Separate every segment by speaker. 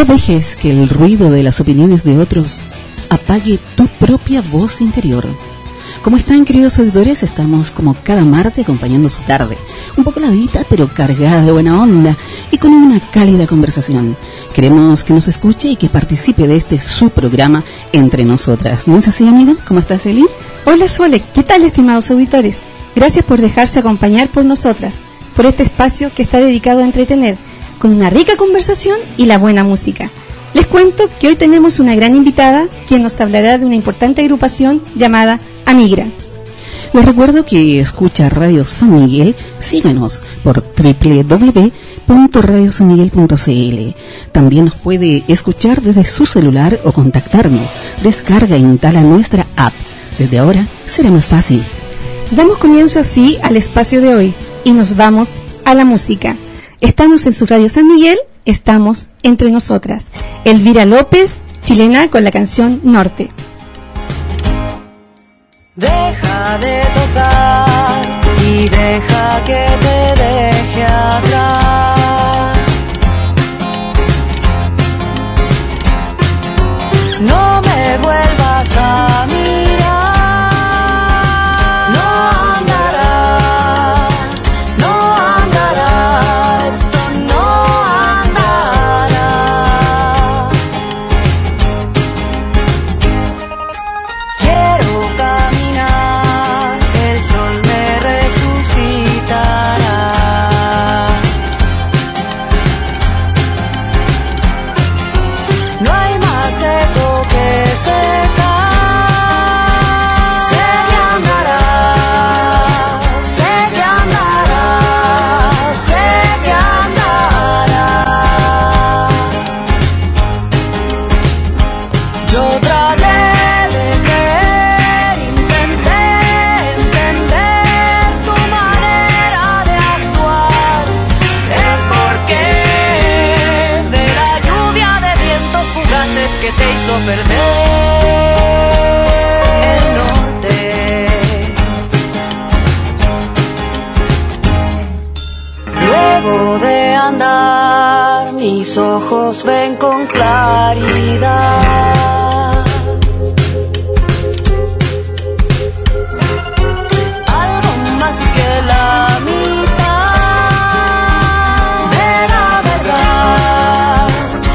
Speaker 1: dejes que el ruido de las opiniones de otros apague tu propia voz interior. ¿Cómo están, queridos auditores? Estamos como cada martes acompañando su tarde, un poco ladita pero cargada de buena onda y con una cálida conversación. Queremos que nos escuche y que participe de este su programa Entre Nosotras. ¿No es así, amiga? ¿Cómo estás, Eli?
Speaker 2: Hola, Sole. ¿Qué tal, estimados auditores? Gracias por dejarse acompañar por nosotras, por este espacio que está dedicado a entretener, con una rica conversación y la buena música. Les cuento que hoy tenemos una gran invitada, quien nos hablará de una importante agrupación llamada Amigra.
Speaker 1: Les recuerdo que escucha Radio San Miguel. Síganos por www.radiosanmiguel.cl. También nos puede escuchar desde su celular o contactarnos. Descarga e instala nuestra app. Desde ahora será más fácil.
Speaker 2: Damos comienzo así al espacio de hoy y nos vamos a la música. Estamos en su Radio San Miguel, estamos entre nosotras. Elvira López, chilena, con la canción Norte.
Speaker 3: Deja de tocar y deja que te deje atrás. No me vuelvas a mirar. Que te hizo perder el norte. Luego de andar, mis ojos ven con claridad. Algo más que la mitad de la verdad.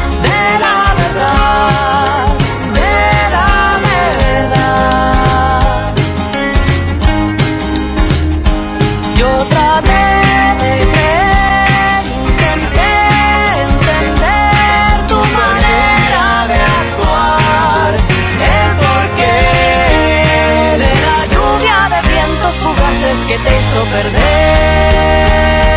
Speaker 3: Que te hizo perder.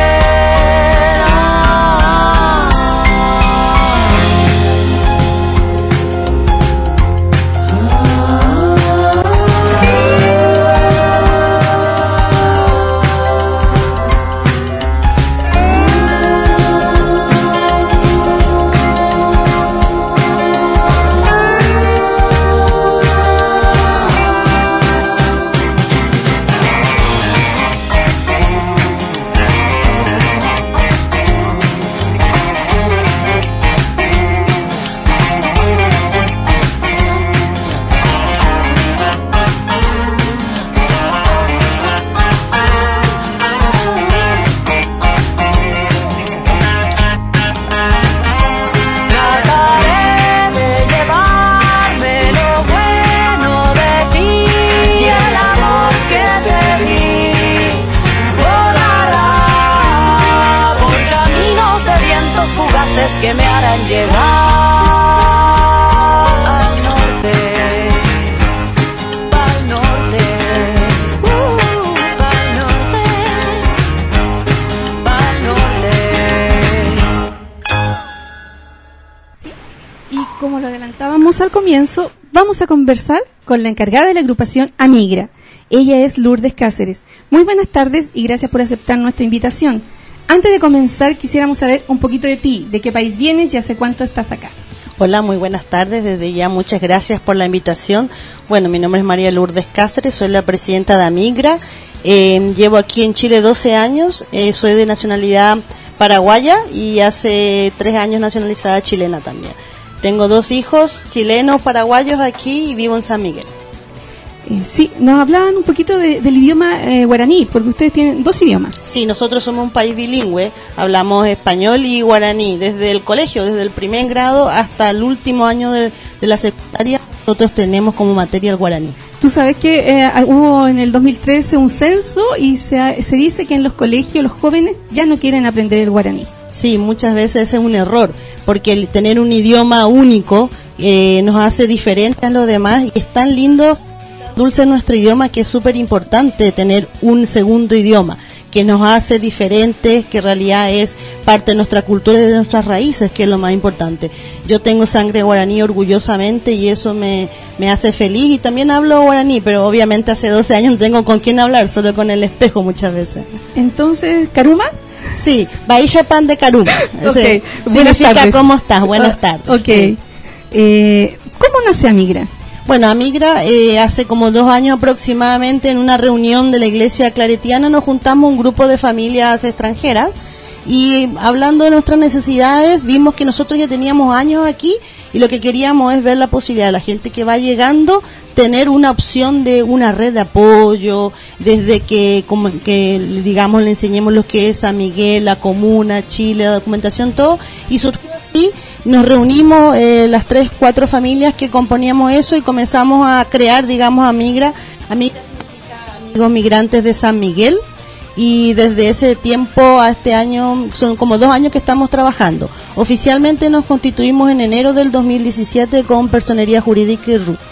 Speaker 3: Que me harán llegar al norte, pa'l norte, pa'l norte, pa'l norte.
Speaker 2: ¿Sí? Y como lo adelantábamos al comienzo, vamos a conversar con la encargada de la agrupación Amigra. Ella es Lourdes Cáceres. Muy buenas tardes y gracias por aceptar nuestra invitación. Antes de comenzar, quisiéramos saber un poquito de ti, de qué país vienes y hace cuánto estás acá.
Speaker 4: Hola, muy buenas tardes. Desde ya, muchas gracias por la invitación. Bueno, mi nombre es María Lourdes Cáceres, soy la presidenta de Amigra. Llevo aquí en Chile 12 años, soy de nacionalidad paraguaya y hace 3 años nacionalizada chilena también. Tengo 2 hijos chilenos, paraguayos aquí y vivo en San Miguel.
Speaker 2: Sí, nos hablaban un poquito del idioma guaraní, porque ustedes tienen 2 idiomas.
Speaker 4: Sí, nosotros somos un país bilingüe, hablamos español y guaraní, desde el colegio, desde el primer grado hasta el último año de la secundaria, nosotros tenemos como materia el guaraní.
Speaker 2: Tú sabes que hubo en el 2013 un censo y se dice que en los colegios los jóvenes ya no quieren aprender el guaraní.
Speaker 4: Sí, muchas veces ese es un error, porque el tener un idioma único nos hace diferentes a los demás y es tan lindo, dulce nuestro idioma, que es súper importante tener un segundo idioma que nos hace diferentes, que en realidad es parte de nuestra cultura y de nuestras raíces, que es lo más importante. Yo tengo sangre guaraní orgullosamente y eso me hace feliz, y también hablo guaraní, pero obviamente hace 12 años no tengo con quién hablar, solo con el espejo muchas veces.
Speaker 2: Entonces, ¿Karuma?
Speaker 4: Sí, Bahía Pan de Karuma.
Speaker 2: Okay.
Speaker 4: Significa
Speaker 2: tardes.
Speaker 4: ¿Cómo estás? Buenas tardes.
Speaker 2: Ok.
Speaker 4: Sí.
Speaker 2: ¿Cómo nace Amigra?
Speaker 4: Bueno, Amigra, hace como 2 años aproximadamente, en una reunión de la iglesia claretiana, nos juntamos un grupo de familias extranjeras y hablando de nuestras necesidades, vimos que nosotros ya teníamos años aquí y lo que queríamos es ver la posibilidad de la gente que va llegando tener una opción de una red de apoyo, desde que digamos le enseñemos lo que es San Miguel, la comuna, Chile, la documentación, todo, y surgió así, nos reunimos las 3-4 familias que componíamos eso y comenzamos a crear, digamos, Amigra significa Amigos Migrantes de San Miguel. Y desde ese tiempo a este año, son como 2 años que estamos trabajando. Oficialmente nos constituimos en enero del 2017 con personería jurídica y RU.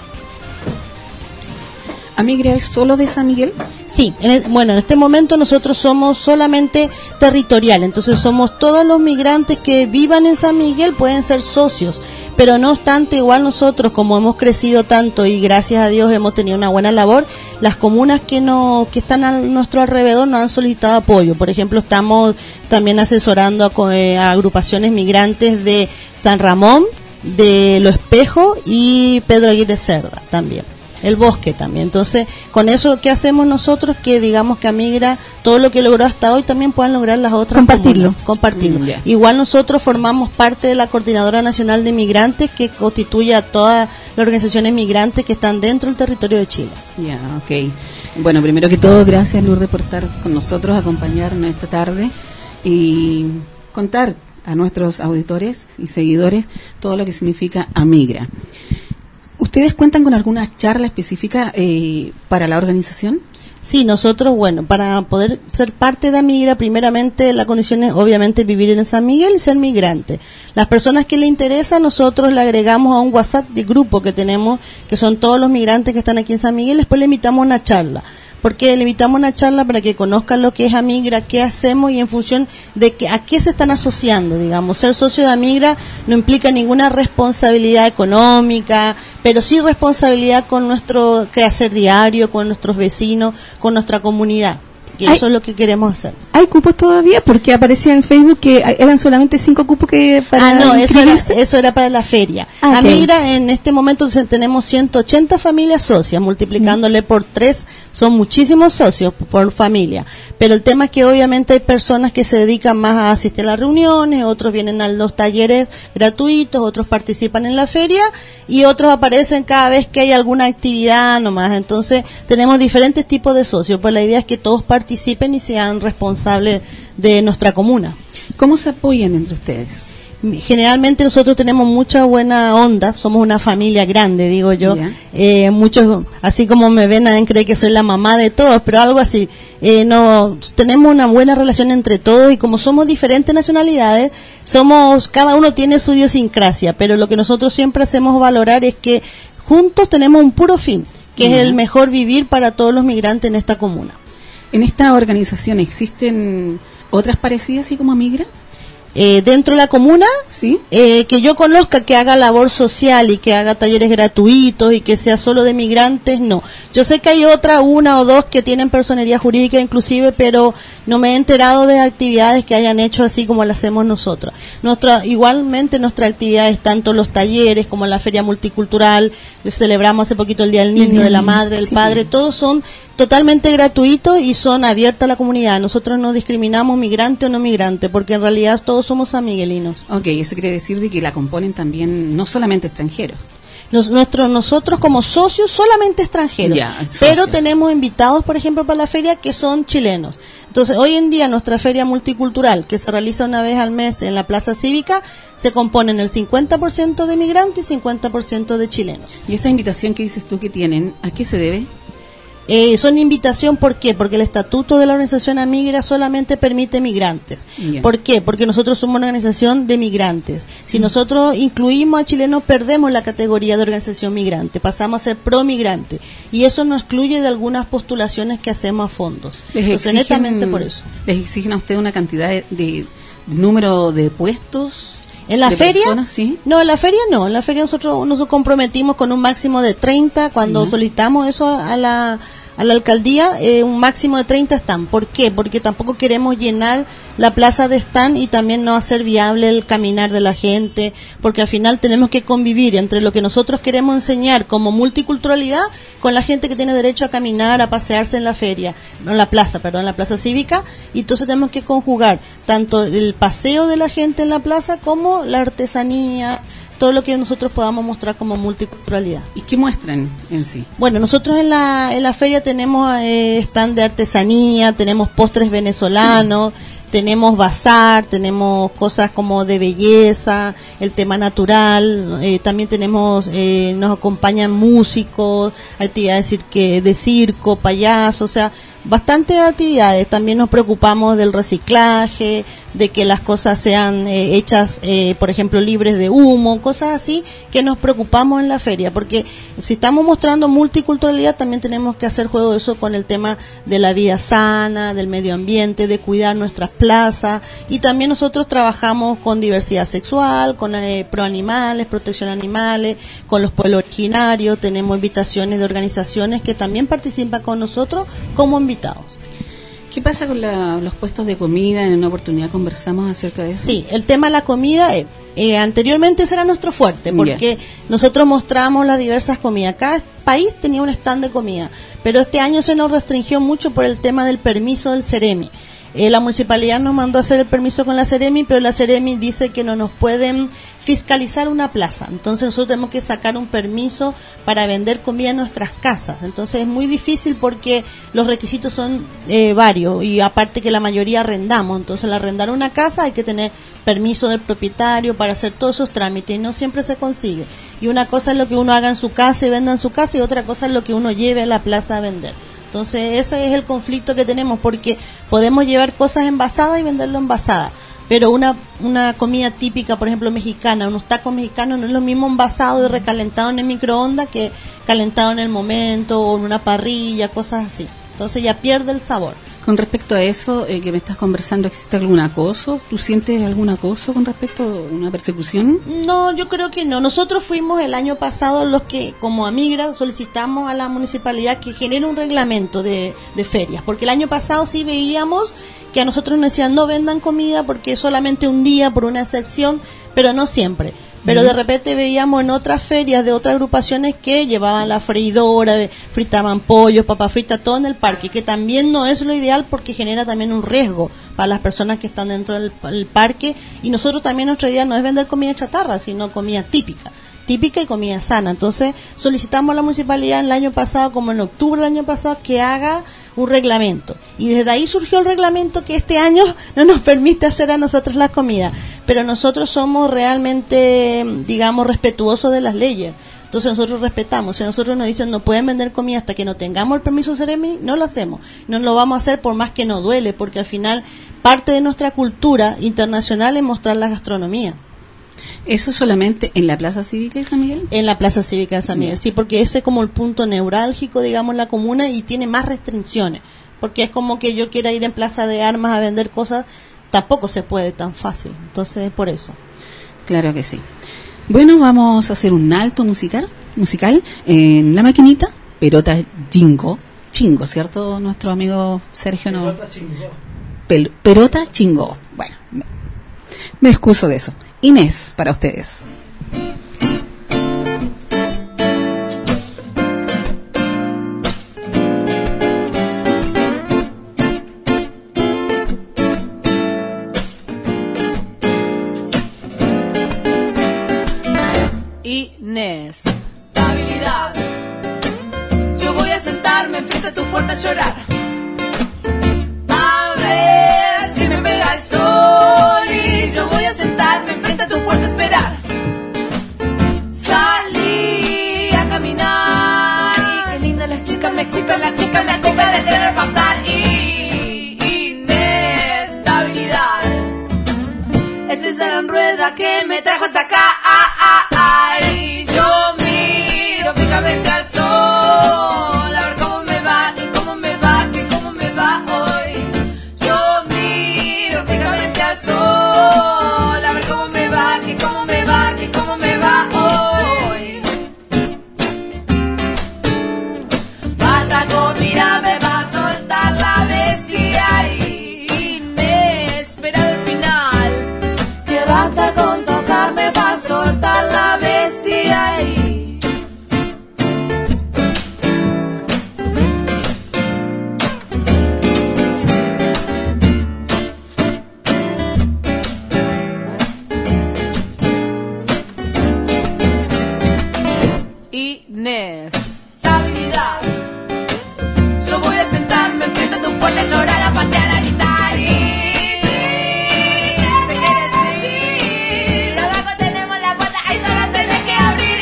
Speaker 1: ¿Amigra es solo de San Miguel?
Speaker 4: Sí, en este momento nosotros somos solamente territorial, entonces somos todos los migrantes que vivan en San Miguel pueden ser socios, pero no obstante, igual nosotros, como hemos crecido tanto y gracias a Dios hemos tenido una buena labor, las comunas que están a nuestro alrededor nos han solicitado apoyo. Por ejemplo, estamos también asesorando a agrupaciones migrantes de San Ramón, de Lo Espejo y Pedro Aguirre Cerda también. El Bosque también. Entonces, con eso, ¿qué hacemos nosotros? Que digamos que Amigra, todo lo que logró hasta hoy, también puedan lograr las otras. Compartirlo.
Speaker 1: Yeah.
Speaker 4: Igual nosotros formamos parte de la Coordinadora Nacional de Migrantes, que constituye a todas las organizaciones migrantes que están dentro del territorio de Chile.
Speaker 1: Ya, ok. Bueno, primero que todo, gracias Lourdes por estar con nosotros, acompañarnos esta tarde y contar a nuestros auditores y seguidores todo lo que significa Amigra. ¿Ustedes cuentan con alguna charla específica para la organización?
Speaker 4: Sí, nosotros, para poder ser parte de Amigra, primeramente la condición es obviamente vivir en San Miguel y ser migrante. Las personas que le interesa, nosotros le agregamos a un WhatsApp de grupo que tenemos, que son todos los migrantes que están aquí en San Miguel, después le invitamos a una charla. Porque le invitamos a una charla para que conozcan lo que es Amigra, qué hacemos y en función de a qué se están asociando, digamos. Ser socio de Amigra no implica ninguna responsabilidad económica, pero sí responsabilidad con nuestro quehacer diario, con nuestros vecinos, con nuestra comunidad. Y eso es lo que queremos hacer.
Speaker 2: ¿Hay cupos todavía? Porque aparecía en Facebook que eran solamente 5 cupos que para
Speaker 4: eso era para la feria.
Speaker 2: Okay.
Speaker 4: Amigra, en este momento tenemos 180 familias socias, multiplicándole por 3, son muchísimos socios por familia. Pero el tema es que obviamente hay personas que se dedican más a asistir a las reuniones, otros vienen a los talleres gratuitos, otros participan en la feria y otros aparecen cada vez que hay alguna actividad nomás. Entonces tenemos diferentes tipos de socios, pues la idea es que todos participen y sean responsables de nuestra comuna.
Speaker 1: ¿Cómo se apoyan entre ustedes?
Speaker 4: Generalmente nosotros tenemos mucha buena onda, somos una familia grande, digo yo. Muchos, así como me ven, creen que soy la mamá de todos, pero algo así. Tenemos una buena relación entre todos y como somos diferentes nacionalidades, cada uno tiene su idiosincrasia, pero lo que nosotros siempre hacemos valorar es que juntos tenemos un puro fin, que es el mejor vivir para todos los migrantes en esta comuna.
Speaker 1: ¿En esta organización existen otras parecidas así como Amigra?
Speaker 4: dentro de la comuna,
Speaker 1: ¿Sí?
Speaker 4: que yo conozca que haga labor social y que haga talleres gratuitos y que sea solo de migrantes, no. Yo sé que hay una o dos que tienen personería jurídica inclusive, pero no me he enterado de actividades que hayan hecho así como las hacemos nosotros. Igualmente nuestras actividades, tanto los talleres como la feria multicultural, celebramos hace poquito el Día del Niño, de la Madre, del Padre, todos son totalmente gratuitos y son abiertos a la comunidad. Nosotros no discriminamos migrante o no migrante, porque en realidad todos somos sanmiguelinos.
Speaker 1: Ok, eso quiere decir de que la componen también no solamente extranjeros.
Speaker 4: Nosotros como socios solamente extranjeros,
Speaker 1: Ya, socios.
Speaker 4: pero tenemos invitados, por ejemplo, para la feria que son chilenos. Entonces, hoy en día nuestra feria multicultural, que se realiza una vez al mes en la Plaza Cívica, se compone en el 50% de migrantes y 50% de chilenos.
Speaker 1: ¿Y esa invitación que dices tú que tienen, a qué se debe?
Speaker 4: Son invitación, ¿por qué? Porque el estatuto de la organización Amigra solamente permite migrantes.
Speaker 1: Yeah.
Speaker 4: ¿Por qué? Porque nosotros somos una organización de migrantes. Si nosotros incluimos a chilenos, perdemos la categoría de organización migrante, pasamos a ser pro-migrante. Y eso nos excluye de algunas postulaciones que hacemos a fondos. Entonces, netamente por eso.
Speaker 1: ¿Les exigen a usted una cantidad de número de puestos?
Speaker 4: ¿En la
Speaker 1: ¿De
Speaker 4: feria?
Speaker 1: personas? ¿Sí?
Speaker 4: No, en la feria no. En la feria nosotros nos comprometimos con un máximo de 30. Cuando solicitamos eso a la alcaldía, un máximo de 30 stand. ¿Por qué? Porque tampoco queremos llenar la plaza de stand y también no hacer viable el caminar de la gente, porque al final tenemos que convivir entre lo que nosotros queremos enseñar como multiculturalidad con la gente que tiene derecho a caminar, a pasearse en la feria, en la plaza cívica, y entonces tenemos que conjugar tanto el paseo de la gente en la plaza como la artesanía, todo lo que nosotros podamos mostrar como multiculturalidad.
Speaker 1: ¿Y qué muestran en sí?
Speaker 4: Bueno, nosotros en la feria tenemos stand de artesanía, tenemos postres venezolanos, tenemos bazar, tenemos cosas como de belleza, el tema natural, también tenemos, nos acompañan músicos, actividades de circo, payasos, o sea, bastantes actividades. También nos preocupamos del reciclaje, de que las cosas sean hechas, por ejemplo, libres de humo, cosas así que nos preocupamos en la feria, porque si estamos mostrando multiculturalidad, también tenemos que hacer juego de eso con el tema de la vida sana, del medio ambiente, de cuidar nuestras plazas, y también nosotros trabajamos con diversidad sexual, con proanimales, protección de animales, con los pueblos originarios. Tenemos invitaciones de organizaciones que también participan con nosotros como invitados.
Speaker 1: ¿Qué pasa con los puestos de comida? En una oportunidad conversamos acerca de eso.
Speaker 4: Sí, el tema de la comida, anteriormente ese era nuestro fuerte, porque nosotros mostramos las diversas comidas. Cada país tenía un stand de comida, pero este año se nos restringió mucho por el tema del permiso del Ceremi. La municipalidad nos mandó a hacer el permiso con la Ceremi, pero la Ceremi dice que no nos pueden fiscalizar una plaza. Entonces nosotros tenemos que sacar un permiso para vender comida en nuestras casas. Entonces es muy difícil porque los requisitos son varios, y aparte que la mayoría arrendamos. Entonces al arrendar una casa hay que tener permiso del propietario para hacer todos esos trámites, y no siempre se consigue. Y una cosa es lo que uno haga en su casa y venda en su casa, y otra cosa es lo que uno lleve a la plaza a vender. Entonces ese es el conflicto que tenemos, porque podemos llevar cosas envasadas y venderlo envasadas, pero una comida típica, por ejemplo mexicana, unos tacos mexicanos, no es lo mismo envasado y recalentado en el microondas que calentado en el momento o en una parrilla, cosas así. Entonces ya pierde el sabor.
Speaker 1: Con respecto a eso que me estás conversando, ¿existe algún acoso? ¿Tú sientes algún acoso con respecto a una persecución?
Speaker 4: No, yo creo que no. Nosotros fuimos el año pasado los que, como Amigra, solicitamos a la municipalidad que genere un reglamento de ferias, porque el año pasado sí veíamos que a nosotros nos decían no vendan comida porque solamente un día por una sección, pero no siempre. Pero de repente veíamos en otras ferias de otras agrupaciones que llevaban la freidora, fritaban pollos, papas fritas, todo en el parque, que también no es lo ideal porque genera también un riesgo para las personas que están dentro del parque. Y nosotros también, nuestra idea no es vender comida chatarra, sino comida típica y comida sana. Entonces solicitamos a la municipalidad el año pasado, como en octubre del año pasado, que haga un reglamento, y desde ahí surgió el reglamento que este año no nos permite hacer a nosotros la comida, pero nosotros somos realmente, digamos, respetuosos de las leyes. Entonces nosotros respetamos. Si a nosotros nos dicen no pueden vender comida hasta que no tengamos el permiso Ceremi, no lo hacemos. No lo vamos a hacer por más que nos duele, porque al final parte de nuestra cultura internacional es mostrar la gastronomía.
Speaker 1: ¿Eso solamente en la Plaza Cívica de San Miguel?
Speaker 4: En la Plaza Cívica de San Miguel, sí, porque ese es como el punto neurálgico, digamos, en la comuna, y tiene más restricciones, porque es como que yo quiera ir en Plaza de Armas a vender cosas, tampoco se puede tan fácil. Entonces, por eso.
Speaker 1: Claro que sí. Bueno, vamos a hacer un alto musical en la maquinita. Perota Chingo, ¿cierto? Nuestro amigo Sergio no. Perota Chingo. Bueno, me excuso de eso. Inés, para ustedes.
Speaker 5: Inés, estabilidad. Yo voy a sentarme enfrente a tu puerta a llorar. A ver si me pega el sol. Y yo voy a sentarme enfrente a tu puerta a esperar. Salí a caminar. Y qué linda las chicas, me chica de tener pasar. Y inestabilidad. Es esa gran rueda que me trajo hasta acá. Ay, yo miro fijamente al sol, a ver cómo me va y cómo me va, que cómo me va hoy. Yo miro fijamente al sol, a ver cómo me va, que cómo me va, que cómo me va hoy. Basta con mirarme, va a soltar la bestia y inesperado el final. Que basta con tocarme, va a soltar la bestia y inestabilidad. Yo voy a sentarme enfrente a tu puerta a llorar, a patear, a gritar y ¿qué quieres decir? Abajo tenemos la puerta, ahí solo tenés que abrir.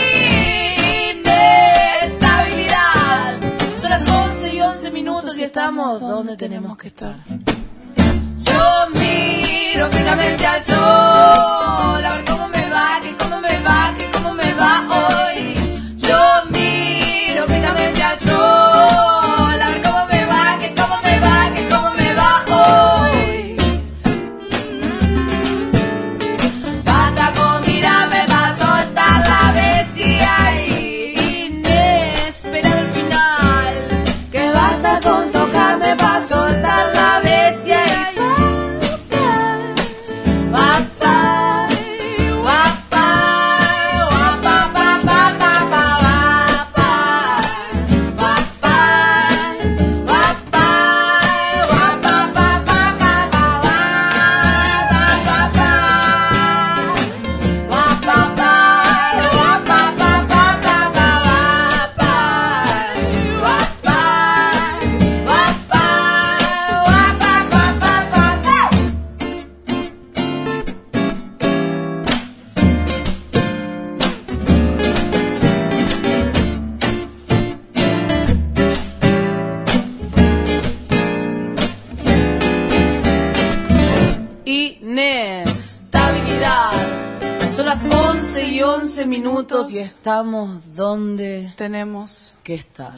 Speaker 5: Inestabilidad. Son las 11:11 y estamos donde tenemos que estar. Yo miro fijamente al sol, a ver cómo me va, que cómo me va, que cómo me va hoy. Yo miro fijamente al sol, a ver cómo me va, que cómo me va, que cómo me va hoy. Basta con mirarme, va a soltar la bestia y inesperado el final. Que basta con tocarme, va a soltar la bestia y inestabilidad. Son las 11:11 y estamos donde tenemos que estar.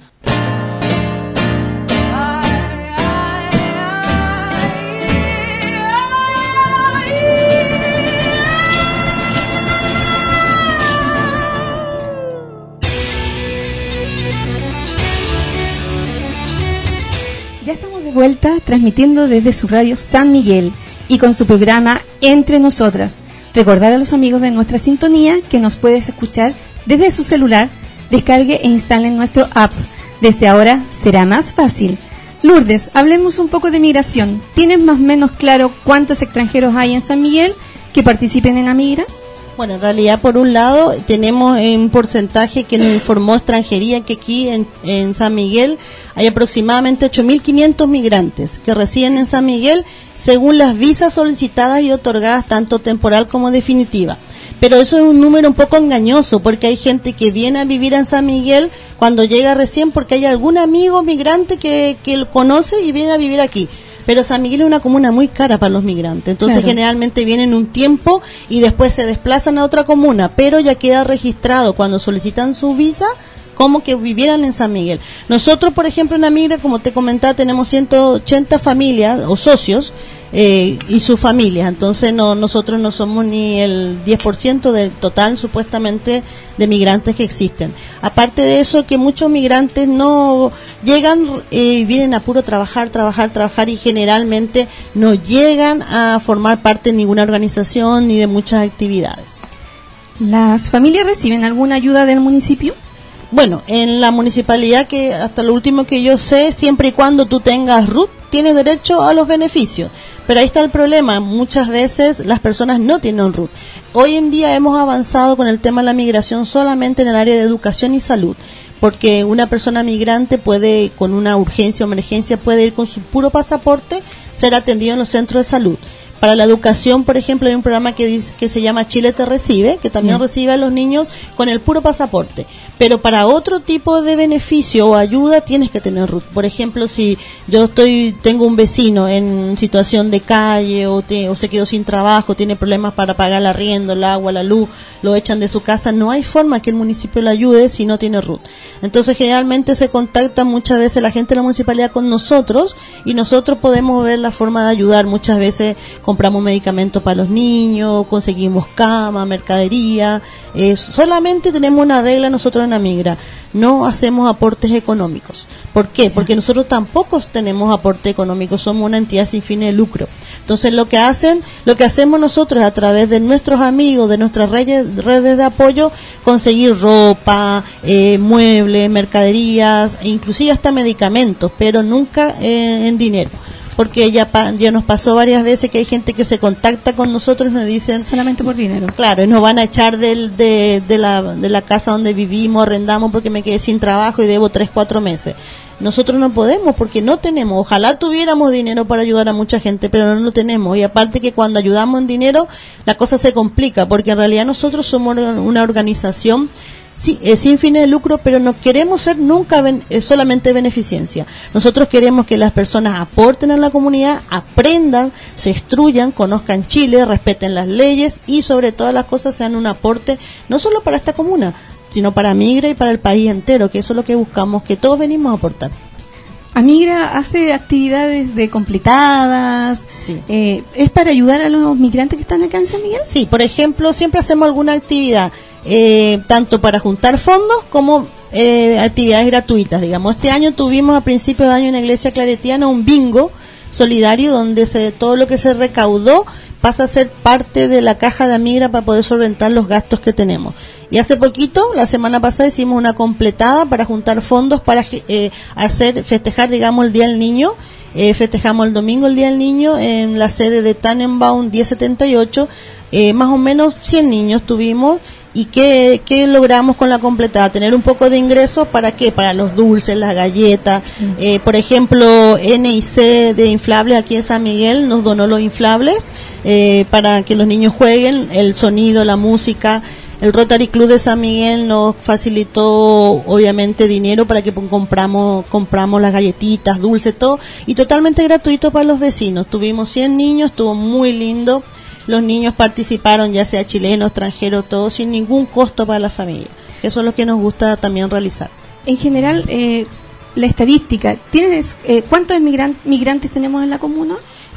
Speaker 2: Ya estamos de vuelta transmitiendo desde su radio San Miguel y con su programa Entre Nosotras. Recordar a los amigos de nuestra sintonía que nos puedes escuchar desde su celular, descargue e instale nuestro app. Desde ahora será más fácil. Lourdes, hablemos un poco de migración. ¿Tienes más o menos claro cuántos extranjeros hay en San Miguel que participen en Amigra?
Speaker 4: Bueno, en realidad, por un lado, tenemos un porcentaje que nos informó Extranjería, que aquí en San Miguel hay aproximadamente 8.500 migrantes que residen en San Miguel según las visas solicitadas y otorgadas tanto temporal como definitiva. Pero eso es un número un poco engañoso, porque hay gente que viene a vivir en San Miguel cuando llega recién porque hay algún amigo migrante que lo conoce y viene a vivir aquí. Pero San Miguel es una comuna muy cara para los migrantes, entonces claro, generalmente vienen un tiempo y después se desplazan a otra comuna, pero ya queda registrado cuando solicitan su visa como que vivieran en San Miguel. Nosotros, por ejemplo, en Amigra, como te comentaba, tenemos 180 familias o socios y sus familias. Entonces, nosotros no somos ni el 10% del total, supuestamente, de migrantes que existen. Aparte de eso, que muchos migrantes no llegan y vienen a puro trabajar y generalmente no llegan a formar parte de ninguna organización ni de muchas actividades.
Speaker 2: ¿Las familias reciben alguna ayuda del municipio?
Speaker 4: Bueno, en la municipalidad, que hasta lo último que yo sé, siempre y cuando tú tengas RUT, tienes derecho a los beneficios. Pero ahí está el problema, muchas veces las personas no tienen RUT. Hoy en día hemos avanzado con el tema de la migración solamente en el área de educación y salud, porque una persona migrante puede, con una urgencia o emergencia, puede ir con su puro pasaporte, ser atendido en los centros de salud. Para la educación, por ejemplo, hay un programa que se llama Chile te recibe, que también recibe a los niños con el puro pasaporte. Pero para otro tipo de beneficio o ayuda tienes que tener RUT. Por ejemplo, si yo tengo un vecino en situación de calle o se quedó sin trabajo, tiene problemas para pagar el arriendo, el agua, la luz, lo echan de su casa, no hay forma que el municipio le ayude si no tiene RUT. Entonces, generalmente se contacta muchas veces la gente de la municipalidad con nosotros y nosotros podemos ver la forma de ayudar. Muchas veces compramos medicamentos para los niños, conseguimos cama, mercadería. Solamente tenemos una regla nosotros en Amigra: no hacemos aportes económicos. ¿Por qué? Porque nosotros tampoco tenemos aporte económico, somos una entidad sin fines de lucro. Entonces lo que hacemos nosotros a través de nuestros amigos, de nuestras redes de apoyo, conseguir ropa, muebles, mercaderías, inclusive hasta medicamentos, pero nunca en dinero. Porque ya nos pasó varias veces que hay gente que se contacta con nosotros y nos dicen
Speaker 2: solamente por dinero.
Speaker 4: Claro, y nos van a echar de la casa donde vivimos, arrendamos, porque me quedé sin trabajo y debo 3-4 meses. Nosotros no podemos porque no tenemos. Ojalá tuviéramos dinero para ayudar a mucha gente, pero no lo tenemos. Y aparte que cuando ayudamos en dinero, la cosa se complica, porque en realidad nosotros somos una organización sin fines de lucro, pero no queremos ser nunca solamente beneficencia. Nosotros queremos que las personas aporten a la comunidad, aprendan, se instruyan, conozcan Chile, respeten las leyes y sobre todas las cosas sean un aporte no solo para esta comuna, sino para Amigra y para el país entero, que eso es lo que buscamos, que todos venimos a aportar.
Speaker 2: Amigra hace actividades de completadas.
Speaker 4: Sí.
Speaker 2: ¿Es para ayudar a los migrantes que están acá en San Miguel?
Speaker 4: Sí, por ejemplo, siempre hacemos alguna actividad, tanto para juntar fondos como actividades gratuitas, digamos. Este año tuvimos a principio de año en la Iglesia Claretiana un bingo solidario donde todo lo que se recaudó pasa a ser parte de la caja de Amigra para poder solventar los gastos que tenemos. Y hace poquito, la semana pasada, hicimos una completada para juntar fondos para festejar, digamos, el Día del Niño. Festejamos el domingo el Día del Niño en la sede de Tannenbaum 1078. Más o menos 100 niños tuvimos. ¿Y qué logramos con la completada? Tener un poco de ingresos, ¿para qué? Para los dulces, las galletas. Por ejemplo, NIC de inflables aquí en San Miguel nos donó los inflables para que los niños jueguen, el sonido, la música. El Rotary Club de San Miguel nos facilitó, obviamente, dinero para que compramos las galletitas, dulces, todo. Y totalmente gratuito para los vecinos. Tuvimos 100 niños, estuvo muy lindo. Los niños participaron, ya sea chilenos, extranjeros, todos, sin ningún costo para la familia. Eso es lo que nos gusta también realizar.
Speaker 2: En general, la estadística, ¿cuántos migrantes tenemos en la comuna?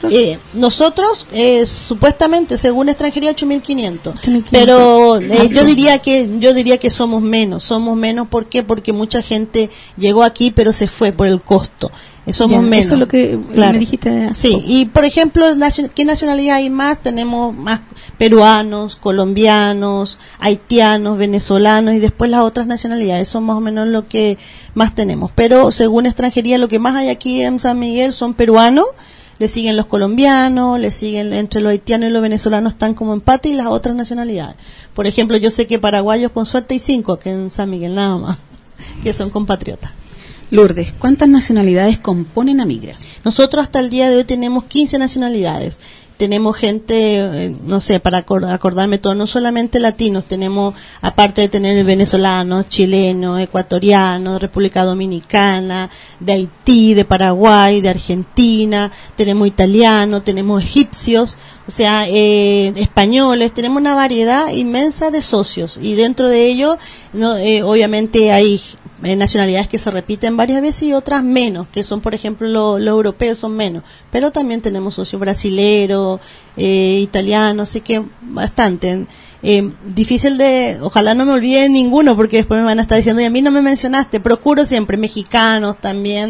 Speaker 4: Nosotros, supuestamente, según extranjería, 8.500. Pero yo diría que somos menos. ¿Por qué? Porque mucha gente llegó aquí, pero se fue por el costo. Somos menos.
Speaker 2: Eso es lo que me dijiste.
Speaker 4: Sí, y por ejemplo, ¿qué nacionalidad hay más? Tenemos más peruanos, colombianos, haitianos, venezolanos y después las otras nacionalidades. Son más o menos lo que más tenemos. Pero según extranjería, lo que más hay aquí en San Miguel son peruanos. Le siguen los colombianos, le siguen entre los haitianos y los venezolanos, están como empate, y las otras nacionalidades. Por ejemplo, yo sé que paraguayos con suerte hay 5 aquí en San Miguel nada más, que son compatriotas.
Speaker 1: Lourdes, ¿cuántas nacionalidades componen Amigra?
Speaker 4: Nosotros hasta el día de hoy tenemos 15 nacionalidades. Tenemos gente, no sé, para acordarme todo, no solamente latinos, tenemos, aparte de tener venezolanos, chilenos, ecuatorianos, República Dominicana, de Haití, de Paraguay, de Argentina, tenemos italianos, tenemos egipcios, o sea, españoles, tenemos una variedad inmensa de socios, y dentro de ellos, obviamente hay nacionalidades que se repiten varias veces y otras menos, que son, por ejemplo, los europeos son menos, pero también tenemos socios brasileros, italianos, así que bastante. Difícil ojalá no me olvide ninguno, porque después me van a estar diciendo, y a mí no me mencionaste. Procuro siempre, mexicanos también,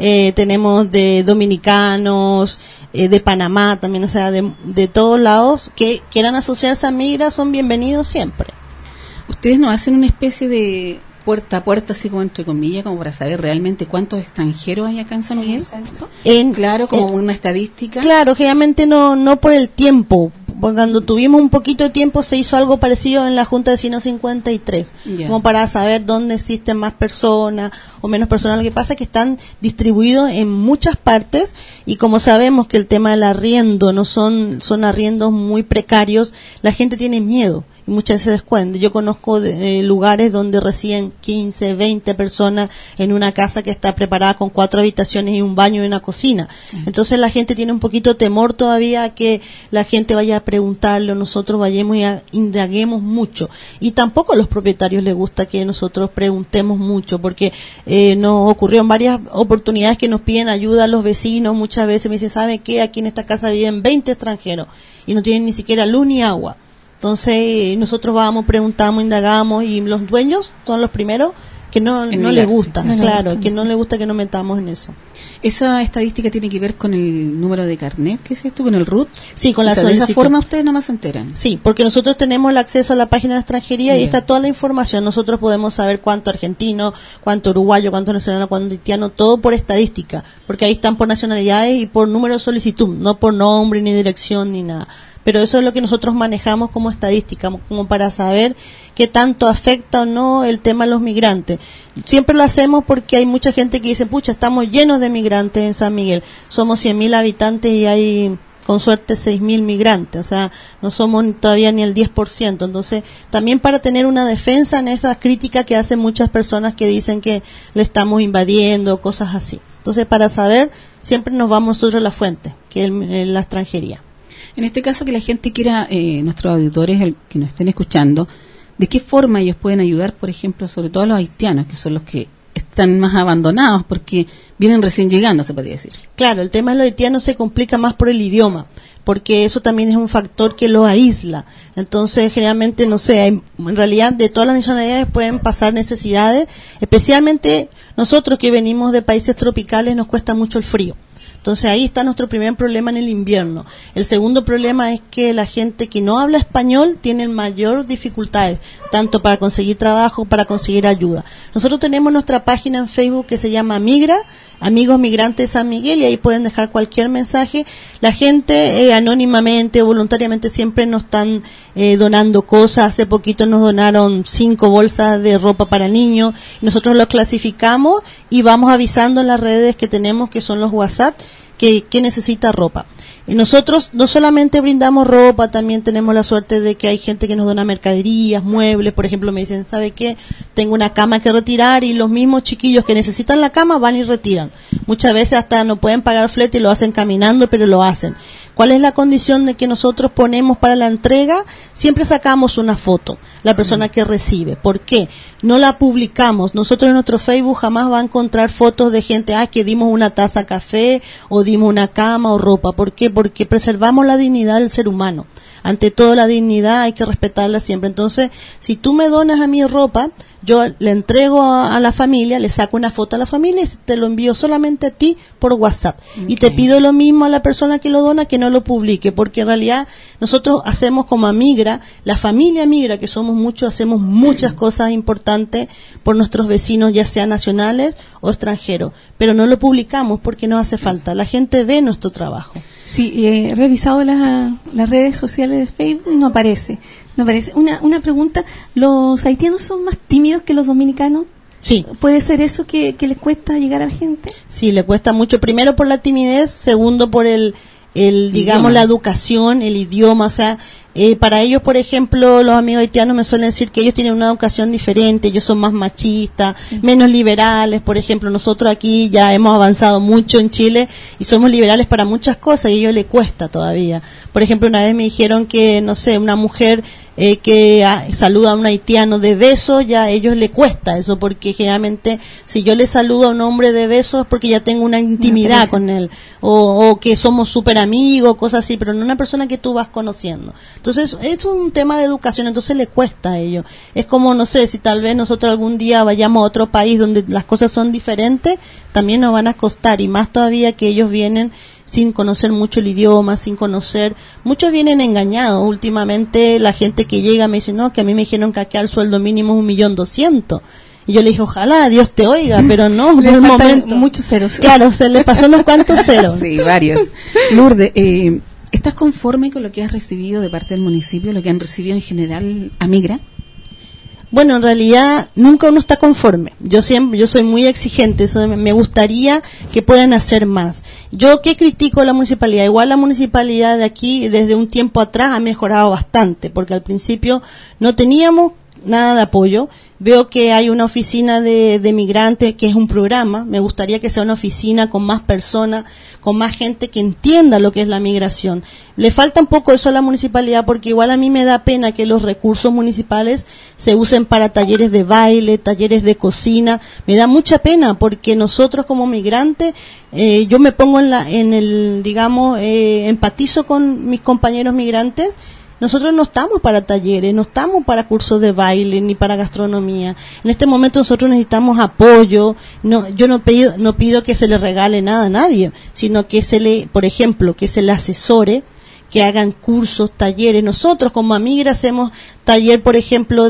Speaker 4: tenemos de dominicanos, de Panamá también, o sea, de todos lados que quieran asociarse a Migra son bienvenidos siempre.
Speaker 1: ¿Ustedes no hacen una especie de puerta a puerta, así como entre comillas, como para saber realmente cuántos extranjeros hay acá en San Miguel? Claro, como una estadística.
Speaker 4: Claro, generalmente no por el tiempo. Cuando tuvimos un poquito de tiempo se hizo algo parecido en la Junta de Vecinos 53, como para saber dónde existen más personas o menos personas. Lo que pasa es que están distribuidos en muchas partes y como sabemos que el tema del arriendo no son arriendos muy precarios, la gente tiene miedo. Y muchas veces descuento. Yo conozco lugares donde residen 15, 20 personas en una casa que está preparada con 4 habitaciones y un baño y una cocina. Entonces la gente tiene un poquito temor todavía a que la gente vaya a preguntarle o nosotros vayamos y indaguemos mucho. Y tampoco a los propietarios les gusta que nosotros preguntemos mucho, porque nos ocurrió en varias oportunidades que nos piden ayuda a los vecinos. Muchas veces me dicen, ¿sabe qué? Aquí en esta casa viven 20 extranjeros y no tienen ni siquiera luz ni agua. Entonces nosotros vamos, preguntamos, indagamos y los dueños son los primeros que no les gusta, que no les gusta que nos metamos en eso.
Speaker 1: ¿Esa estadística tiene que ver con el número de carnet que es esto, con el RUT?
Speaker 4: Sí, con la
Speaker 1: solicitud. De esa forma ustedes nomás se enteran.
Speaker 4: Sí, porque nosotros tenemos el acceso a la página de extranjería y está toda la información. Nosotros podemos saber cuánto argentino, cuánto uruguayo, cuánto nacional, cuánto haitiano, todo por estadística, porque ahí están por nacionalidades y por número de solicitud, no por nombre, ni dirección, ni nada. Pero eso es lo que nosotros manejamos como estadística, como para saber qué tanto afecta o no el tema de los migrantes. Siempre lo hacemos porque hay mucha gente que dice, pucha, estamos llenos de migrantes en San Miguel. Somos 100.000 habitantes y hay, con suerte, 6.000 migrantes. O sea, no somos todavía ni el 10%. Entonces, también para tener una defensa en esas críticas que hacen muchas personas que dicen que le estamos invadiendo, cosas así. Entonces, para saber, siempre nos vamos nosotros a la fuente, que es la extranjería.
Speaker 1: En este caso, que la gente quiera, nuestros auditores que nos estén escuchando, ¿de qué forma ellos pueden ayudar, por ejemplo, sobre todo a los haitianos, que son los que están más abandonados porque vienen recién llegando, se podría decir?
Speaker 4: Claro, el tema de los haitianos se complica más por el idioma, porque eso también es un factor que los aísla. Entonces, generalmente, no sé, en realidad de todas las nacionalidades pueden pasar necesidades, especialmente nosotros que venimos de países tropicales nos cuesta mucho el frío. Entonces ahí está nuestro primer problema en el invierno. El segundo problema es que la gente que no habla español tiene mayor dificultades, tanto para conseguir trabajo, para conseguir ayuda. Nosotros tenemos nuestra página en Facebook que se llama Migra, Amigos Migrantes San Miguel, y ahí pueden dejar cualquier mensaje. La gente anónimamente o voluntariamente siempre nos están donando cosas. Hace poquito nos donaron 5 bolsas de ropa para niños. Nosotros los clasificamos y vamos avisando en las redes que tenemos, que son los WhatsApp, que necesita ropa. Y nosotros no solamente brindamos ropa, también tenemos la suerte de que hay gente que nos dona mercaderías, muebles. Por ejemplo, me dicen, ¿sabe qué? Tengo una cama que retirar, y los mismos chiquillos que necesitan la cama van y retiran. Muchas veces hasta no pueden pagar flete y lo hacen caminando, pero lo hacen. ¿Cuál es la condición de que nosotros ponemos para la entrega? Siempre sacamos una foto, la persona que recibe. ¿Por qué? No la publicamos. Nosotros en nuestro Facebook jamás va a encontrar fotos de gente, que dimos una taza de café, o dimos una cama o ropa. ¿Por qué? Porque preservamos la dignidad del ser humano. Ante todo, la dignidad hay que respetarla siempre. Entonces, si tú me donas a mi ropa, yo le entrego a la familia, le saco una foto a la familia y te lo envío solamente a ti por WhatsApp. Okay. Y te pido lo mismo a la persona que lo dona, que no lo publique, porque en realidad nosotros hacemos como a Migra, la familia Migra, que somos muchos, hacemos muchas cosas importantes por nuestros vecinos, ya sean nacionales o extranjeros, pero no lo publicamos porque no hace falta. La gente ve nuestro trabajo.
Speaker 2: Sí, he revisado las redes sociales de Facebook y no aparece. Una pregunta, ¿los haitianos son más tímidos que los dominicanos?
Speaker 4: Sí.
Speaker 2: ¿Puede ser eso que les cuesta llegar a la gente?
Speaker 4: Sí, le cuesta mucho. Primero por la timidez, segundo por digamos, la educación, el idioma. O sea, Para ellos, por ejemplo, los amigos haitianos me suelen decir que ellos tienen una educación diferente, ellos son más machistas, menos liberales. Por ejemplo, nosotros aquí ya hemos avanzado mucho en Chile y somos liberales para muchas cosas y a ellos les cuesta todavía. Por ejemplo, una vez me dijeron que, no sé, una mujer que saluda a un haitiano de besos, ya a ellos le cuesta eso, porque generalmente si yo le saludo a un hombre de besos es porque ya tengo una intimidad con él, o que somos súper amigos, cosas así, pero no una persona que tú vas conociendo. Entonces es un tema de educación, entonces le cuesta a ellos. Es como, no sé, si tal vez nosotros algún día vayamos a otro país donde las cosas son diferentes, también nos van a costar, y más todavía que ellos vienen sin conocer mucho el idioma, sin conocer, muchos vienen engañados. Últimamente la gente que llega me dice, no, que a mí me dijeron que acá el sueldo mínimo es 1.200.000. Y yo le dije, ojalá Dios te oiga, pero no, por el momento.
Speaker 2: Muchos ceros.
Speaker 4: Claro, se le pasó unos cuantos ceros.
Speaker 1: Sí, varios. Lourdes, ¿estás conforme con lo que has recibido de parte del municipio, lo que han recibido en general a Migra?
Speaker 4: Bueno, en realidad nunca uno está conforme. Yo soy muy exigente, me gustaría que puedan hacer más. Yo que critico a la municipalidad, igual la municipalidad de aquí desde un tiempo atrás ha mejorado bastante, porque al principio no teníamos nada de apoyo. Veo que hay una oficina de migrantes que es un programa. Me gustaría que sea una oficina con más personas, con más gente que entienda lo que es la migración. Le falta un poco eso a la municipalidad, porque igual a mí me da pena que los recursos municipales se usen para talleres de baile, talleres de cocina. Me da mucha pena, porque nosotros como migrantes, yo me pongo empatizo con mis compañeros migrantes. Nosotros no estamos para talleres, no estamos para cursos de baile ni para gastronomía. En este momento nosotros necesitamos apoyo. Yo no pido que se le regale nada a nadie, sino que por ejemplo, que se le asesore, que hagan cursos, talleres. Nosotros como Amigra hacemos taller, por ejemplo,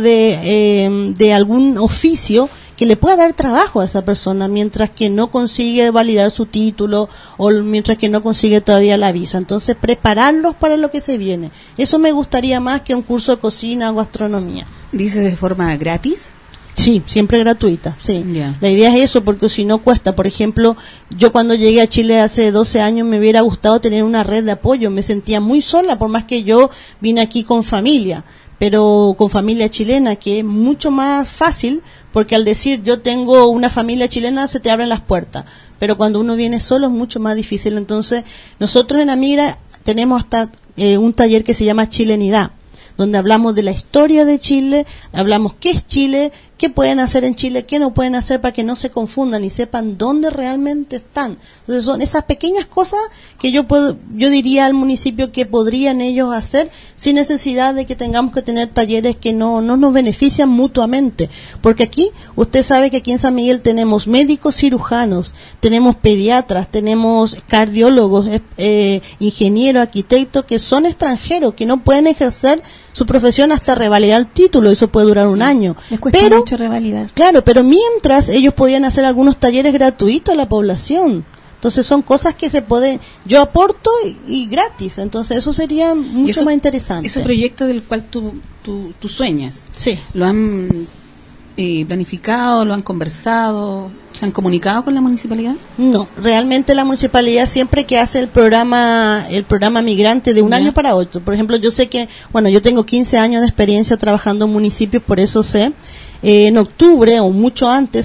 Speaker 4: de algún oficio que le pueda dar trabajo a esa persona mientras que no consigue validar su título o mientras que no consigue todavía la visa. Entonces, prepararlos para lo que se viene. Eso me gustaría más que un curso de cocina o gastronomía.
Speaker 1: ¿Dices de forma gratis?
Speaker 4: Sí, siempre gratuita, sí.
Speaker 1: Yeah.
Speaker 4: La idea es eso, porque si no cuesta. Por ejemplo, yo cuando llegué a Chile hace 12 años me hubiera gustado tener una red de apoyo. Me sentía muy sola, por más que yo vine aquí con familia, pero con familia chilena, que es mucho más fácil, porque al decir yo tengo una familia chilena se te abren las puertas, pero cuando uno viene solo es mucho más difícil. Entonces nosotros en Amigra tenemos hasta un taller que se llama Chilenidad, donde hablamos de la historia de Chile, hablamos qué es Chile, qué pueden hacer en Chile, qué no pueden hacer, para que no se confundan y sepan dónde realmente están. Entonces son esas pequeñas cosas que yo diría al municipio que podrían ellos hacer sin necesidad de que tengamos que tener talleres que no nos benefician mutuamente. Porque aquí, usted sabe que aquí en San Miguel tenemos médicos cirujanos, tenemos pediatras, tenemos cardiólogos, ingenieros, arquitectos que son extranjeros, que no pueden ejercer su profesión hasta revalidar el título. Eso puede durar un año.
Speaker 2: Les cuesta mucho revalidar.
Speaker 4: Claro, pero mientras ellos podían hacer algunos talleres gratuitos a la población. Entonces son cosas que se pueden, yo aporto y gratis. Entonces eso sería mucho más interesante.
Speaker 1: Ese proyecto del cual tú sueñas,
Speaker 4: sí,
Speaker 1: ¿lo han planificado, lo han conversado, se han comunicado con la municipalidad?
Speaker 4: No, realmente la municipalidad siempre que hace el programa migrante de un año para otro. Por ejemplo, yo sé que, yo tengo 15 años de experiencia trabajando en municipios, por eso sé. En octubre o mucho antes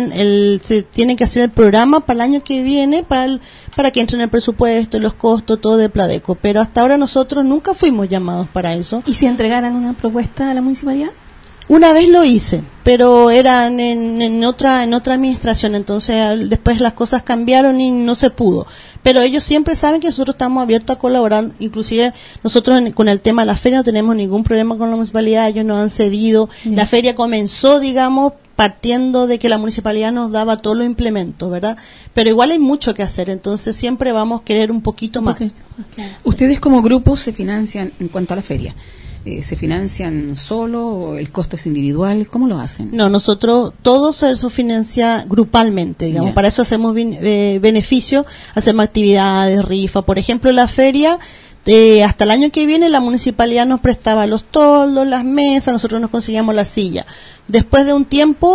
Speaker 4: se tiene que hacer el programa para el año que viene, para que entre en el presupuesto, los costos, todo de Pladeco. Pero hasta ahora nosotros nunca fuimos llamados para eso.
Speaker 2: ¿Y si entregaran una propuesta a la municipalidad?
Speaker 4: Una vez lo hice, pero era en otra administración, entonces después las cosas cambiaron y no se pudo. Pero ellos siempre saben que nosotros estamos abiertos a colaborar, inclusive nosotros con el tema de la feria no tenemos ningún problema con la municipalidad, ellos nos han cedido.
Speaker 2: Bien.
Speaker 4: La feria comenzó, partiendo de que la municipalidad nos daba todos los implementos, ¿verdad? Pero igual hay mucho que hacer, entonces siempre vamos a querer un poquito más.
Speaker 1: ¿Ustedes como grupo se financian en cuanto a la feria? ¿Se financian solo o el costo es individual? ¿Cómo lo hacen?
Speaker 4: No, nosotros todo se financia grupalmente, digamos.
Speaker 1: Ya.
Speaker 4: Para eso hacemos beneficio, hacemos actividades, rifa. Por ejemplo, la feria, hasta el año que viene la municipalidad nos prestaba los toldos, las mesas, nosotros nos conseguíamos la silla. Después de un tiempo ya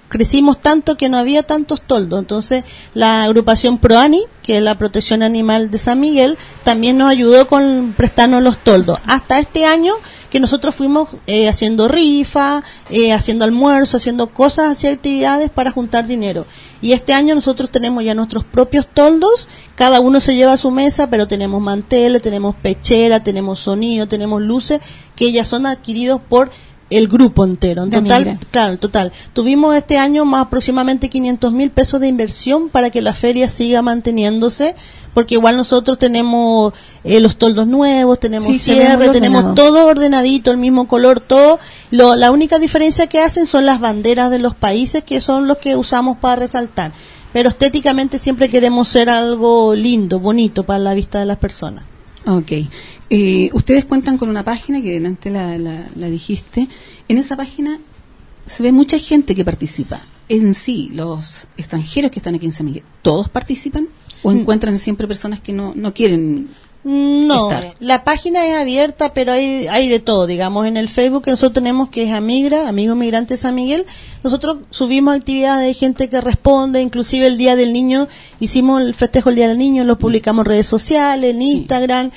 Speaker 4: crecimos tanto que no había tantos toldos. Entonces la agrupación ProAni, que es la protección animal de San Miguel, también nos ayudó con prestarnos los toldos. Hasta este año que nosotros fuimos haciendo rifa, haciendo almuerzo, haciendo cosas, haciendo actividades para juntar dinero. Y este año nosotros tenemos ya nuestros propios toldos, cada uno se lleva a su mesa, pero tenemos manteles, tenemos pechera, tenemos sonido, tenemos luces, que ya son adquiridos por el grupo entero. En total, claro, en total. Tuvimos este año más aproximadamente 500.000 pesos de inversión para que la feria siga manteniéndose, porque igual nosotros tenemos los toldos nuevos, tenemos cierre, tenemos todo ordenadito, el mismo color, todo. La única diferencia que hacen son las banderas de los países, que son los que usamos para resaltar. Pero estéticamente siempre queremos ser algo lindo, bonito para la vista de las personas.
Speaker 1: Okay. Ustedes cuentan con una página que delante la dijiste. En esa página se ve mucha gente que participa. En sí, los extranjeros que están aquí en San Miguel, ¿todos participan? ¿O encuentran siempre personas que no quieren
Speaker 4: No,
Speaker 1: estar?
Speaker 4: La página es abierta, pero hay de todo, digamos. En el Facebook que nosotros tenemos, que es Amigra, Amigos Migrantes San Miguel, nosotros subimos actividades de gente que responde, inclusive el Día del Niño, hicimos el festejo del Día del Niño, lo publicamos en redes sociales, en Instagram,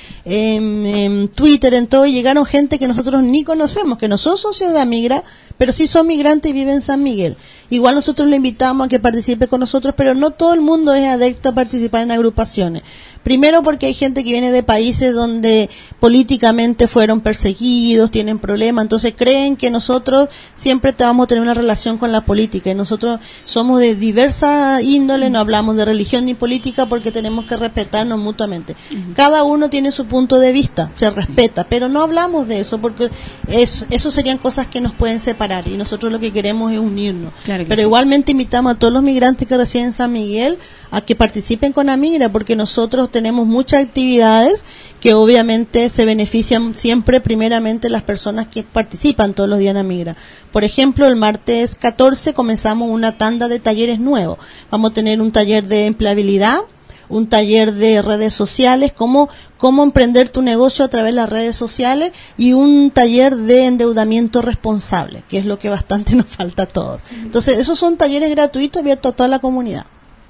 Speaker 4: en Twitter, en todo, y llegaron gente que nosotros ni conocemos, que no son socios de Amigra, pero sí son migrantes y viven en San Miguel. Igual nosotros le invitamos a que participe con nosotros, pero no todo el mundo es adepto a participar en agrupaciones. Primero porque hay gente que viene de países donde políticamente fueron perseguidos, tienen problemas, entonces creen que nosotros siempre vamos a tener una relación con la política, y nosotros somos de diversa índole, no hablamos de religión ni política porque tenemos que respetarnos mutuamente. Cada uno tiene su punto de vista, se respeta, pero no hablamos de eso porque eso serían cosas que nos pueden separar, y nosotros lo que queremos es unirnos.
Speaker 1: Claro que
Speaker 4: pero
Speaker 1: sí.
Speaker 4: Igualmente invitamos a todos los migrantes que residen en San Miguel a que participen con Amigra, porque nosotros tenemos muchas actividades que obviamente se benefician siempre primeramente las personas que participan todos los días en Amigra. Por ejemplo, el martes 14 comenzamos una tanda de talleres nuevos. Vamos a tener un taller de empleabilidad, un taller de redes sociales, cómo emprender tu negocio a través de las redes sociales, y un taller de endeudamiento responsable, que es lo que bastante nos falta a todos. Entonces, esos son talleres gratuitos abiertos a toda la comunidad.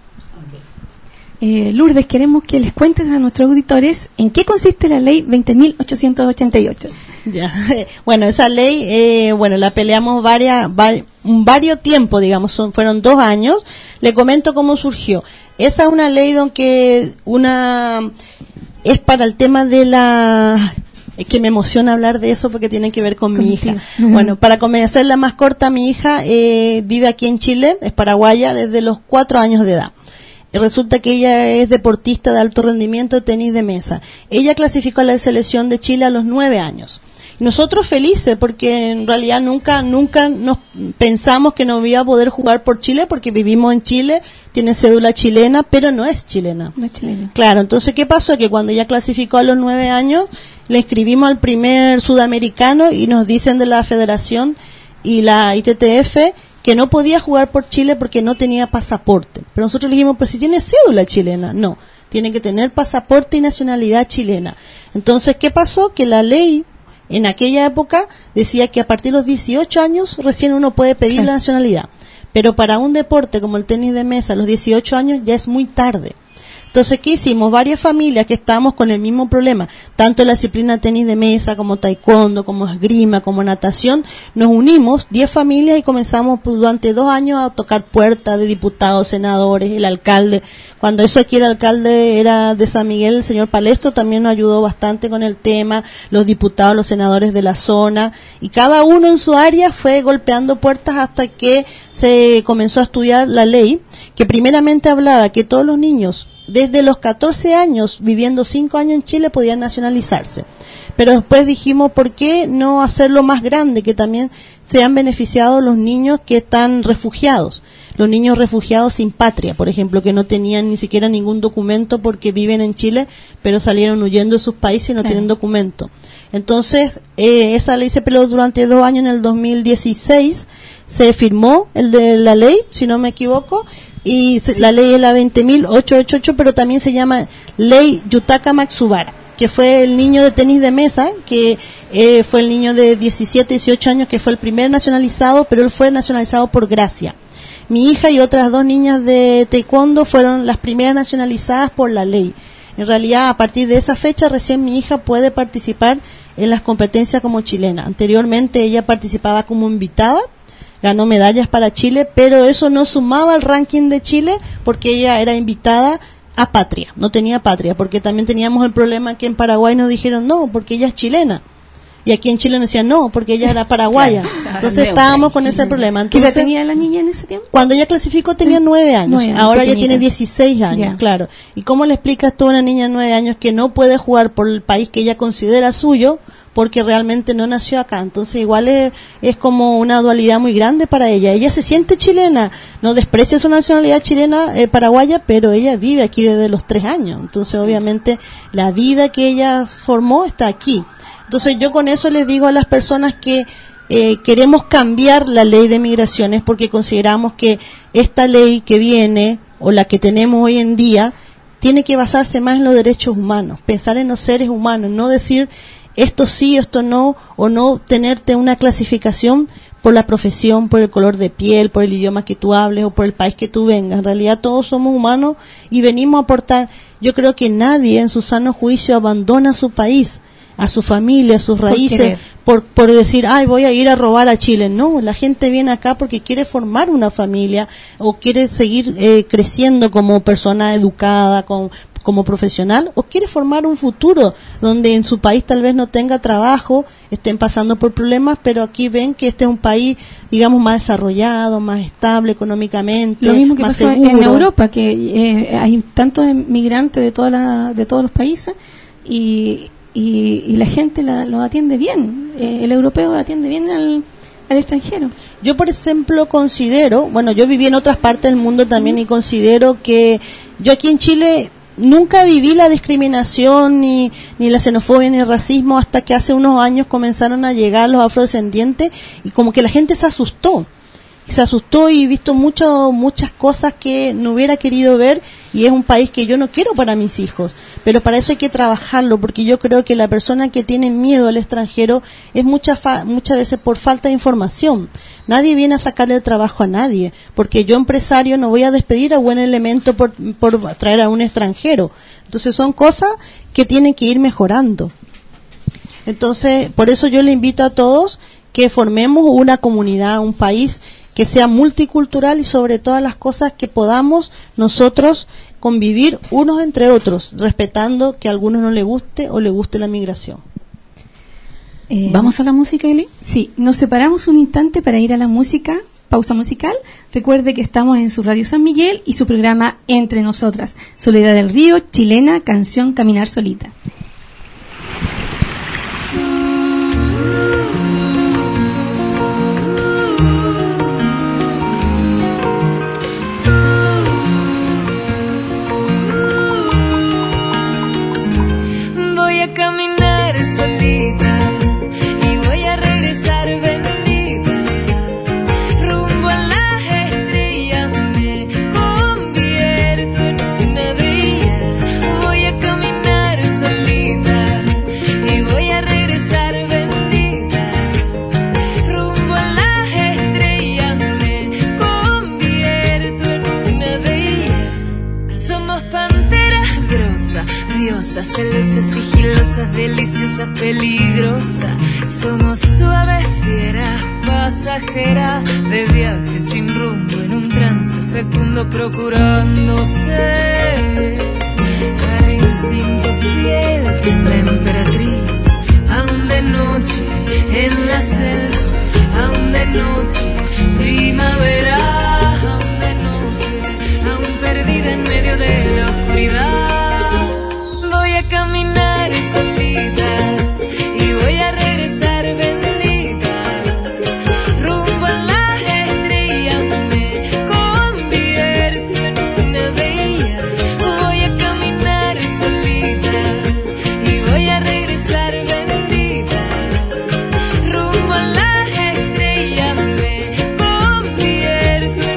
Speaker 2: Lourdes, queremos que les cuentes a nuestros auditores en qué consiste la ley 20.888.
Speaker 4: Ya. Bueno, esa ley, la peleamos varios tiempos, digamos, fueron 2 años. Le comento cómo surgió. Esa es una ley donde es para el tema de es que me emociona hablar de eso porque tiene que ver con mi hija. Bueno, para hacerla más corta, mi hija vive aquí en Chile, es paraguaya desde los 4 años de edad. Y resulta que ella es deportista de alto rendimiento de tenis de mesa. Ella clasificó a la selección de Chile a los 9 años. Nosotros felices porque en realidad nunca nos pensamos que no iba a poder jugar por Chile, porque vivimos en Chile, tiene cédula chilena, pero no es chilena.
Speaker 2: No es chilena.
Speaker 4: Claro, entonces ¿qué pasó? Que cuando ella clasificó a los 9 años, le inscribimos al primer sudamericano y nos dicen de la federación y la ITTF que no podía jugar por Chile porque no tenía pasaporte. Pero nosotros le dijimos, pero si tiene cédula chilena. No, tiene que tener pasaporte y nacionalidad chilena. Entonces, ¿qué pasó? Que la ley en aquella época decía que a partir de los 18 años recién uno puede pedir la nacionalidad. Pero para un deporte como el tenis de mesa, a los 18 años ya es muy tarde. Entonces, ¿qué hicimos? Varias familias que estábamos con el mismo problema, tanto la disciplina tenis de mesa, como taekwondo, como esgrima, como natación, nos unimos, 10 familias, y comenzamos durante 2 años a tocar puertas de diputados, senadores, el alcalde. Cuando eso aquí el alcalde era de San Miguel, el señor Palestro, también nos ayudó bastante con el tema, los diputados, los senadores de la zona, y cada uno en su área fue golpeando puertas hasta que se comenzó a estudiar la ley, que primeramente hablaba que todos los niños desde los 14 años, viviendo 5 años en Chile, podían nacionalizarse. Pero después dijimos, ¿por qué no hacerlo más grande? Que también sean beneficiados los niños que están refugiados. Los niños refugiados sin patria, por ejemplo, que no tenían ni siquiera ningún documento porque viven en Chile, pero salieron huyendo de sus países y no tienen documento. Entonces, esa ley se peleó durante 2 años. En el 2016 se firmó el de la ley, si no me equivoco, y la ley es la 20.888, pero también se llama Ley Yutaka Matsubara, que fue el niño de tenis de mesa, que fue el niño de 17, 18 años, que fue el primer nacionalizado, pero él fue nacionalizado por gracia. Mi hija y otras 2 niñas de taekwondo fueron las primeras nacionalizadas por la ley. En realidad, a partir de esa fecha, recién mi hija puede participar en las competencias como chilena. Anteriormente ella participaba como invitada, ganó medallas para Chile, pero eso no sumaba al ranking de Chile porque ella era invitada a patria, no tenía patria, porque también teníamos el problema que en Paraguay nos dijeron no, porque ella es chilena. Y aquí en Chile nos decían no, porque ella era paraguaya.
Speaker 1: Claro,
Speaker 4: entonces estábamos con ese problema.
Speaker 2: ¿Qué edad
Speaker 4: Entonces,
Speaker 2: tenía la niña en ese tiempo?
Speaker 4: cuando ella clasificó tenía 9 años,
Speaker 2: 9 años,
Speaker 4: ahora ya
Speaker 2: pequeñita.
Speaker 4: tiene 16 años,
Speaker 2: Ya.
Speaker 4: claro. ¿Y cómo le explicas tú a una niña de 9 años que no puede jugar por el país que ella considera suyo porque realmente no nació acá? Entonces igual es como una dualidad muy grande para ella. Ella se siente chilena, no desprecia su nacionalidad chilena, paraguaya, pero ella vive aquí desde los 3 años. Entonces obviamente la vida que ella formó está aquí. Entonces yo con eso les digo a las personas que queremos cambiar la ley de migraciones porque consideramos que esta ley que viene o la que tenemos hoy en día tiene que basarse más en los derechos humanos, pensar en los seres humanos, no decir esto sí, esto no, o no tenerte una clasificación por la profesión, por el color de piel, por el idioma que tú hables o por el país que tú vengas. En realidad todos somos humanos y venimos a aportar. Yo creo que nadie en su sano juicio abandona su país, a su familia, a sus raíces, por decir, ay, voy a ir a robar a Chile. No, la gente viene acá porque quiere formar una familia o quiere seguir creciendo como persona educada, como profesional, o quiere formar un futuro donde en su país tal vez no tenga trabajo, estén pasando por problemas, pero aquí ven que este es un país, digamos, más desarrollado, más estable económicamente,
Speaker 2: Lo mismo que
Speaker 4: más
Speaker 2: pasó
Speaker 4: seguro.
Speaker 2: en Europa, que hay tantos migrantes de todos los países y la gente lo atiende bien. El europeo atiende bien al extranjero.
Speaker 4: Yo, por ejemplo, considero, bueno, yo viví en otras partes del mundo también y considero que yo aquí en Chile nunca viví la discriminación ni la xenofobia ni el racismo hasta que hace unos años comenzaron a llegar los afrodescendientes y como que la gente se asustó y he visto muchas cosas que no hubiera querido ver y es un país que yo no quiero para mis hijos, pero para eso hay que trabajarlo porque yo creo que la persona que tiene miedo al extranjero es muchas veces por falta de información. Nadie viene a sacarle el trabajo a nadie, porque yo empresario no voy a despedir a buen elemento por traer a un extranjero. Entonces son cosas que tienen que ir mejorando. Entonces, por eso yo le invito a todos que formemos una comunidad, un país que sea multicultural y sobre todas las cosas que podamos nosotros convivir unos entre otros, respetando que a algunos no les guste o les guste la migración.
Speaker 1: ¿Vamos a la música, Eli?
Speaker 2: Sí, nos separamos un instante para ir a la música, pausa musical. Recuerde que estamos en su Radio San Miguel y su programa Entre Nosotras. Soledad del Río, chilena, canción Caminar Solita.
Speaker 3: Voy a caminar solita y voy a regresar bendita. Rumbo a las estrellas me convierto en una de ellas. Voy a caminar solita y voy a regresar bendita. Rumbo a las estrellas me convierto en una de ellas. Somos panteras grosas, diosas, celosas, sigilosas, deliciosas, peligrosas. Somos suaves, fieras, pasajeras, de viaje sin rumbo en un trance fecundo, procurándose al instinto fiel. La emperatriz, aún de noche en la selva, aún de noche primavera, aún de noche, aún perdida en medio de la oscuridad. Voy a caminar solita y voy a regresar bendita. Rumbo a las estrellas me convierto en una de ellas. Voy a caminar solita y voy a regresar bendita. Rumbo a las estrellas me convierto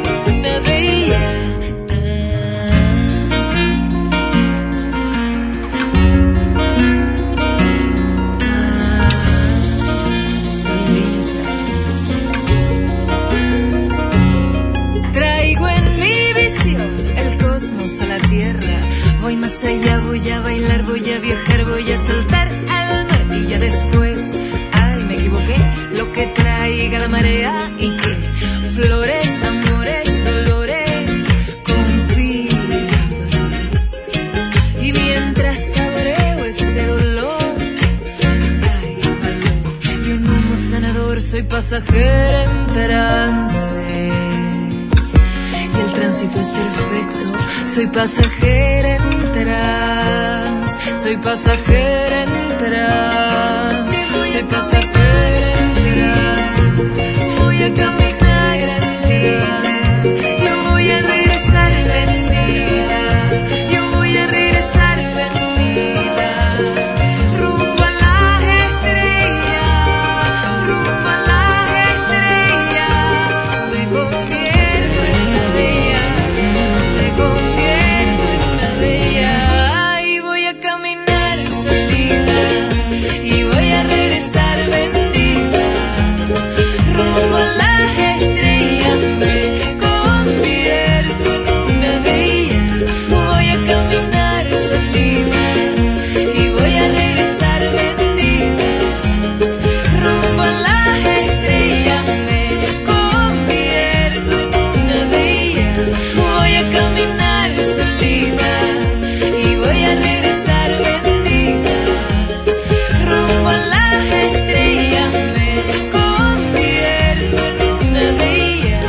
Speaker 3: Más allá voy a bailar, voy a viajar, voy a saltar al mar y ya después, ay, me equivoqué, lo que traiga la marea y que flores, amores, dolores, confías. Y mientras saboreo este dolor, ay, valor, y un humo sanador, soy pasajera en trance. Y el tránsito es perfecto, soy pasajera en trance, soy pasajera en trance, soy pasajera en trance. Voy a caminar solita, yo voy a regresar vencida, yo voy a regresar vendida, rumbo a las estrellas, rumbo a las estrellas, me convierto en una de ellas, me convierto en una de ellas, y voy a caminar solita, y voy a regresar vendida, rumbo a las estrellas, me convierto en una de ellas, voy a caminar solita, y voy a regresar vendida, rumbo a las estrellas, me convierto en una de ellas, voy a caminar solita, y voy a regresar vendida, rumbo a las estrellas, me convierto en una de ellas.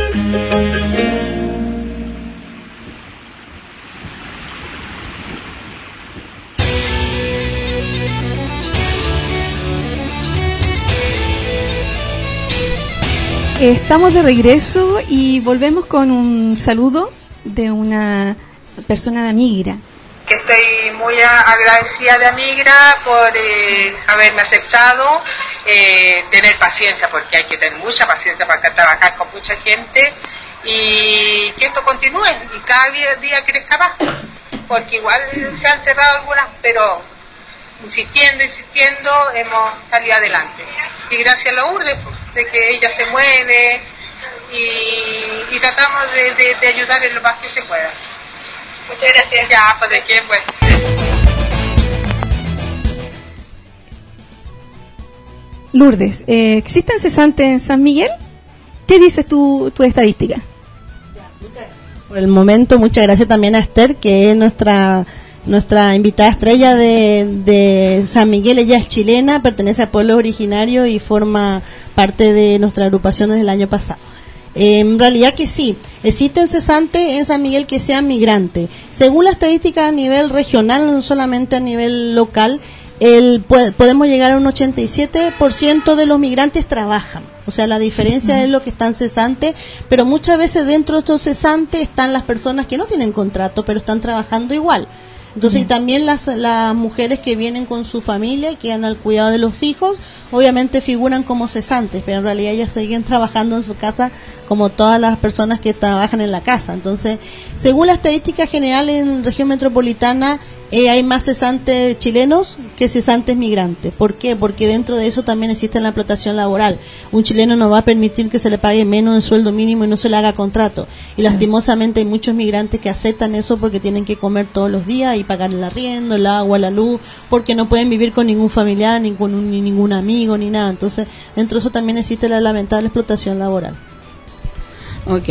Speaker 2: Estamos de regreso y volvemos con un saludo de una persona de Amigra.
Speaker 6: Que estoy muy agradecida de Amigra por haberme aceptado, tener paciencia, porque hay que tener mucha paciencia para trabajar con mucha gente, y que esto continúe y cada día crezca más, porque igual se han cerrado algunas, pero insistiendo hemos salido adelante, y gracias a Lourdes, pues, de que ella se mueve y tratamos de ayudar en lo más que se pueda. Muchas gracias. Ya, pues de qué, pues.
Speaker 2: Lourdes, ¿existen cesantes en San Miguel? ¿Qué dices tu estadística?
Speaker 4: Por el momento, muchas gracias también a Esther, que es nuestra invitada estrella de San Miguel. Ella es chilena, pertenece a pueblos originarios y forma parte de nuestra agrupación desde el año pasado. En realidad que sí, existen cesantes en San Miguel que sean migrantes. Según la estadística a nivel regional, no solamente a nivel local, podemos llegar a un 87% de los migrantes trabajan. O sea, la diferencia es lo que están cesantes, pero muchas veces dentro de estos cesantes están las personas que no tienen contrato, pero están trabajando igual. Entonces, y también las mujeres que vienen con su familia y quedan al cuidado de los hijos, obviamente figuran como cesantes, pero en realidad ellas siguen trabajando en su casa como todas las personas que trabajan en la casa. Entonces, según la estadística general en región metropolitana, hay más cesantes chilenos que cesantes migrantes. ¿Por qué? Porque dentro de eso también existe la explotación laboral. Un chileno no va a permitir que se le pague menos del sueldo mínimo y no se le haga contrato. Y lastimosamente hay muchos migrantes que aceptan eso porque tienen que comer todos los días y pagar el arriendo, el agua, la luz, porque no pueden vivir con ningún familiar, ni con ningún amigo, ni nada. Entonces, dentro de eso también existe la lamentable explotación laboral.
Speaker 1: Ok.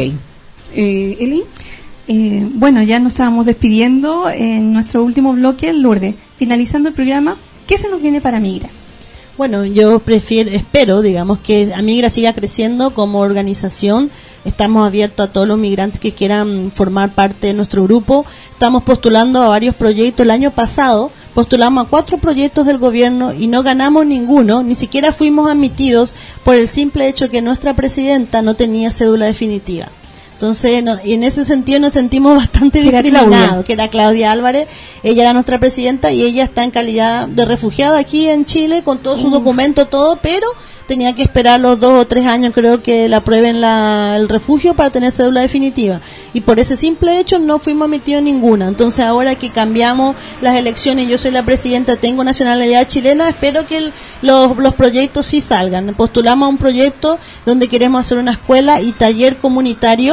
Speaker 1: Eli.
Speaker 2: Bueno, ya nos estábamos despidiendo en nuestro último bloque, Lourdes. Finalizando el programa, ¿qué se nos viene para Amigra?
Speaker 4: Bueno, yo espero, digamos, que Amigra siga creciendo como organización. Estamos abiertos a todos los migrantes que quieran formar parte de nuestro grupo. Estamos postulando a varios proyectos. El año pasado postulamos a 4 proyectos del gobierno y no ganamos ninguno, ni siquiera fuimos admitidos por el simple hecho que nuestra presidenta no tenía cédula definitiva. Entonces, y en ese sentido nos sentimos bastante discriminados, que era Claudia Álvarez. Ella era nuestra presidenta y ella está en calidad de refugiada aquí en Chile con todo su documento, todo, pero tenía que esperar los 2 o 3 años, creo, que le aprueben el refugio para tener cédula definitiva. Y por ese simple hecho no fuimos admitidos ninguna. Entonces, ahora que cambiamos las elecciones, yo soy la presidenta, tengo nacionalidad chilena, espero que los proyectos sí salgan. Postulamos a un proyecto donde queremos hacer una escuela y taller comunitario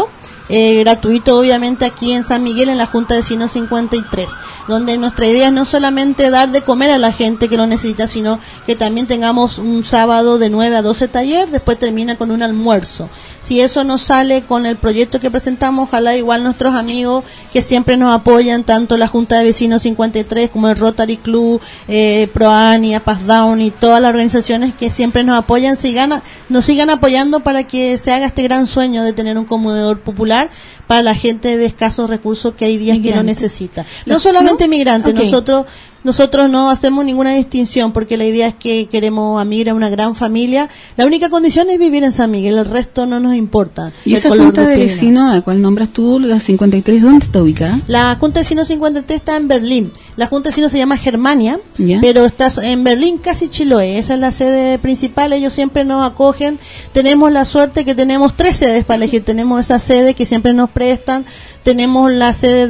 Speaker 4: gratuito obviamente aquí en San Miguel, en la Junta de Vecinos 53, donde nuestra idea es no solamente dar de comer a la gente que lo necesita, sino que también tengamos un sábado de 9 a 12 taller, después termina con un almuerzo. Si eso no sale con el proyecto que presentamos, ojalá igual nuestros amigos que siempre nos apoyan, tanto la Junta de Vecinos 53 como el Rotary Club, Proania, Paz Down y todas las organizaciones que siempre nos apoyan, nos sigan apoyando para que se haga este gran sueño de tener un comedor popular para la gente de escasos recursos que hay días que lo necesita. No solamente migrantes, okay. Nosotros no hacemos ninguna distinción porque la idea es que queremos a Migra una gran familia. La única condición es vivir en San Miguel, el resto no nos importa.
Speaker 1: ¿Y esa Junta de Vecinos, a cuál nombras tú, la 53, dónde está ubicada?
Speaker 4: La Junta de Vecinos 53 está en Berlín. La Junta de Vecinos se llama Germania, pero está en Berlín, casi Chiloé. Esa es la sede principal, ellos siempre nos acogen. Tenemos la suerte que tenemos 3 sedes para elegir. Tenemos esa sede que siempre nos prestan. Tenemos la sede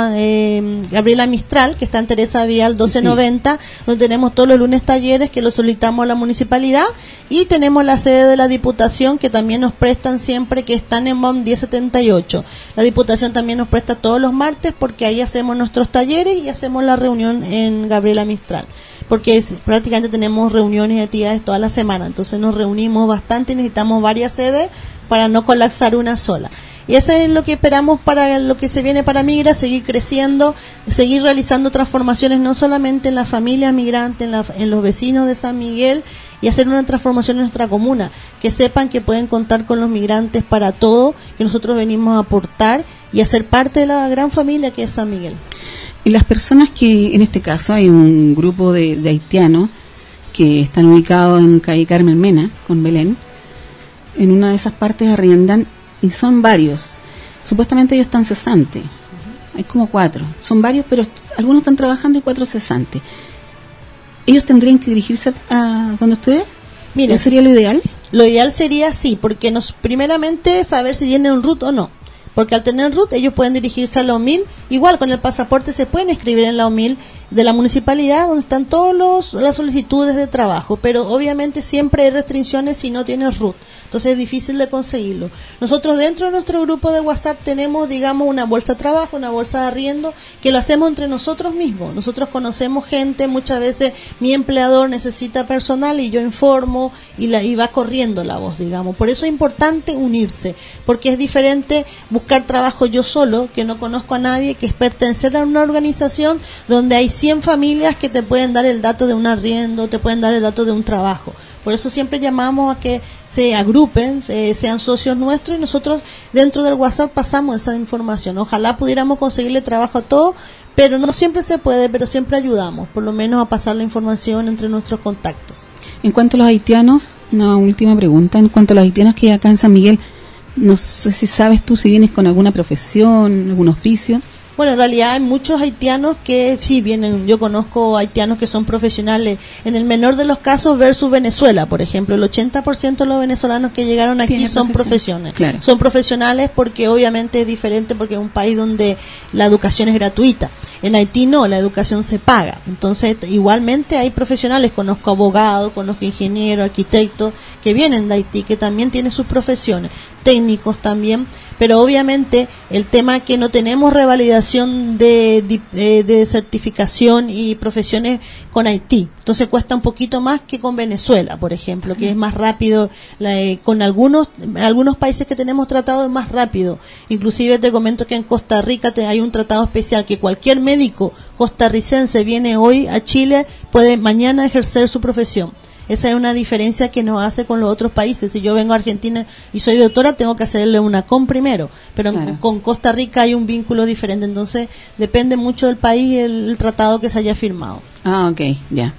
Speaker 4: de Gabriela Mistral, que está en Teresa Vial 1290, donde tenemos todos los lunes talleres que lo solicitamos a la municipalidad, y tenemos la sede de la Diputación, que también nos prestan siempre, que están en BOM 1078. La Diputación también nos presta todos los martes, porque ahí hacemos nuestros talleres y hacemos la reunión en Gabriela Mistral, porque prácticamente tenemos reuniones y actividades toda la semana, entonces nos reunimos bastante y necesitamos varias sedes para no colapsar una sola. Y eso es lo que esperamos para lo que se viene para Migra, seguir creciendo, seguir realizando transformaciones no solamente en las familias migrantes, en los vecinos de San Miguel, y hacer una transformación en nuestra comuna, que sepan que pueden contar con los migrantes para todo, que nosotros venimos a aportar y a ser parte de la gran familia que es San Miguel.
Speaker 1: Y las personas que, en este caso, hay un grupo de haitianos que están ubicados en calle Carmen Mena, con Belén, en una de esas partes arriendan, y son varios. Supuestamente ellos están cesantes. Hay como 4. Son varios, pero algunos están trabajando y 4 cesantes. ¿Ellos tendrían que dirigirse a donde ustedes?
Speaker 4: Mira,
Speaker 1: ¿eso sería lo ideal?
Speaker 4: Lo ideal sería sí, porque primeramente saber si tienen un RUT o no. Porque al tener RUT ellos pueden dirigirse a la OMIL, igual con el pasaporte se pueden escribir en la OMIL de la municipalidad donde están todas las solicitudes de trabajo, pero obviamente siempre hay restricciones si no tienes RUT, entonces es difícil de conseguirlo. Nosotros dentro de nuestro grupo de WhatsApp tenemos, digamos, una bolsa de trabajo, una bolsa de arriendo, que lo hacemos entre nosotros mismos. Nosotros conocemos gente, muchas veces mi empleador necesita personal y yo informo y va corriendo la voz, digamos. Por eso es importante unirse, porque es diferente buscar trabajo yo solo, que no conozco a nadie, que es pertenecer a una organización donde hay 100 familias que te pueden dar el dato de un arriendo, te pueden dar el dato de un trabajo. Por eso siempre llamamos a que se agrupen, sean socios nuestros, y nosotros dentro del WhatsApp pasamos esa información. Ojalá pudiéramos conseguirle trabajo a todos, pero no siempre se puede, pero siempre ayudamos, por lo menos a pasar la información entre nuestros contactos.
Speaker 1: En cuanto a los haitianos, una última pregunta, en cuanto a los haitianos que hay acá en San Miguel, no sé si sabes tú si vienes con alguna profesión, algún oficio.
Speaker 4: Bueno, en realidad hay muchos haitianos que sí vienen, yo conozco haitianos que son profesionales, en el menor de los casos versus Venezuela, por ejemplo, el 80% de los venezolanos que llegaron aquí son profesionales, claro. Son profesionales porque obviamente es diferente, porque es un país donde la educación es gratuita. En Haití no, la educación se paga, entonces igualmente hay profesionales, conozco abogados, conozco ingenieros, arquitectos que vienen de Haití, que también tienen sus profesiones, técnicos también, pero obviamente el tema que no tenemos revalidación de certificación y profesiones con Haití, entonces cuesta un poquito más que con Venezuela, por ejemplo, que es más rápido, con algunos países que tenemos tratado es más rápido, inclusive te comento que en Costa Rica hay un tratado especial que cualquier médico costarricense viene hoy a Chile, puede mañana ejercer su profesión. Esa es una diferencia que nos hace con los otros países. Si yo vengo a Argentina y soy doctora, tengo que hacerle una COM primero, pero claro, con Costa Rica hay un vínculo diferente, entonces depende mucho del país y el tratado que se haya firmado.
Speaker 1: Ah, ok, ya.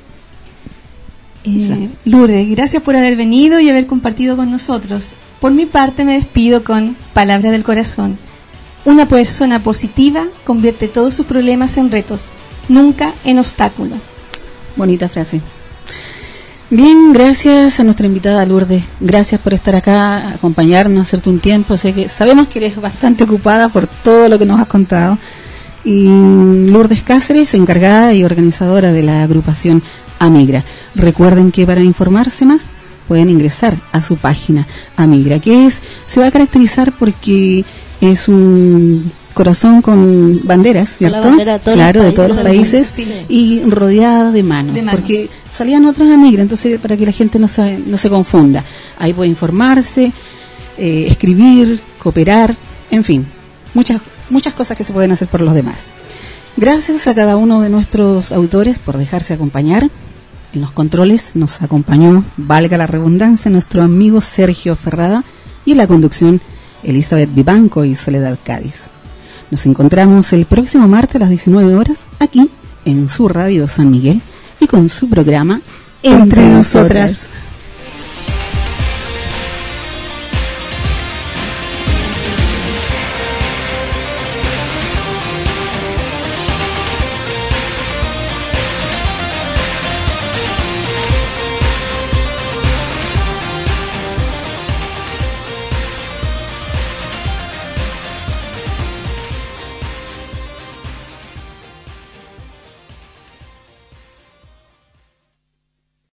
Speaker 2: Lourdes, gracias por haber venido y haber compartido con nosotros. Por mi parte me despido con palabras del corazón. Una persona positiva convierte todos sus problemas en retos, nunca en obstáculos.
Speaker 1: Bonita frase. Bien, gracias a nuestra invitada Lourdes. Gracias por estar acá, acompañarnos, hacerte un tiempo. Sabemos que eres bastante ocupada por todo lo que nos has contado. Y Lourdes Cáceres, encargada y organizadora de la agrupación Amigra. Recuerden que para informarse más pueden ingresar a su página Amigra, que se va a caracterizar porque es un corazón con banderas, ¿cierto?
Speaker 4: La bandera de todos
Speaker 1: claro,
Speaker 4: los
Speaker 1: de todos los países,
Speaker 2: sí.
Speaker 1: y rodeada de manos, porque salían otros Amigra, entonces para que la gente no se confunda. Ahí puede informarse, escribir, cooperar, en fin, muchas cosas que se pueden hacer por los demás. Gracias a cada uno de nuestros autores por dejarse acompañar. En los controles nos acompañó, valga la redundancia, nuestro amigo Sergio Ferrada, y en la conducción Elizabeth Vivanco y Soledad Cádiz. Nos encontramos el próximo martes a las 19 horas aquí en su radio San Miguel y con su programa
Speaker 2: Entre Nosotras.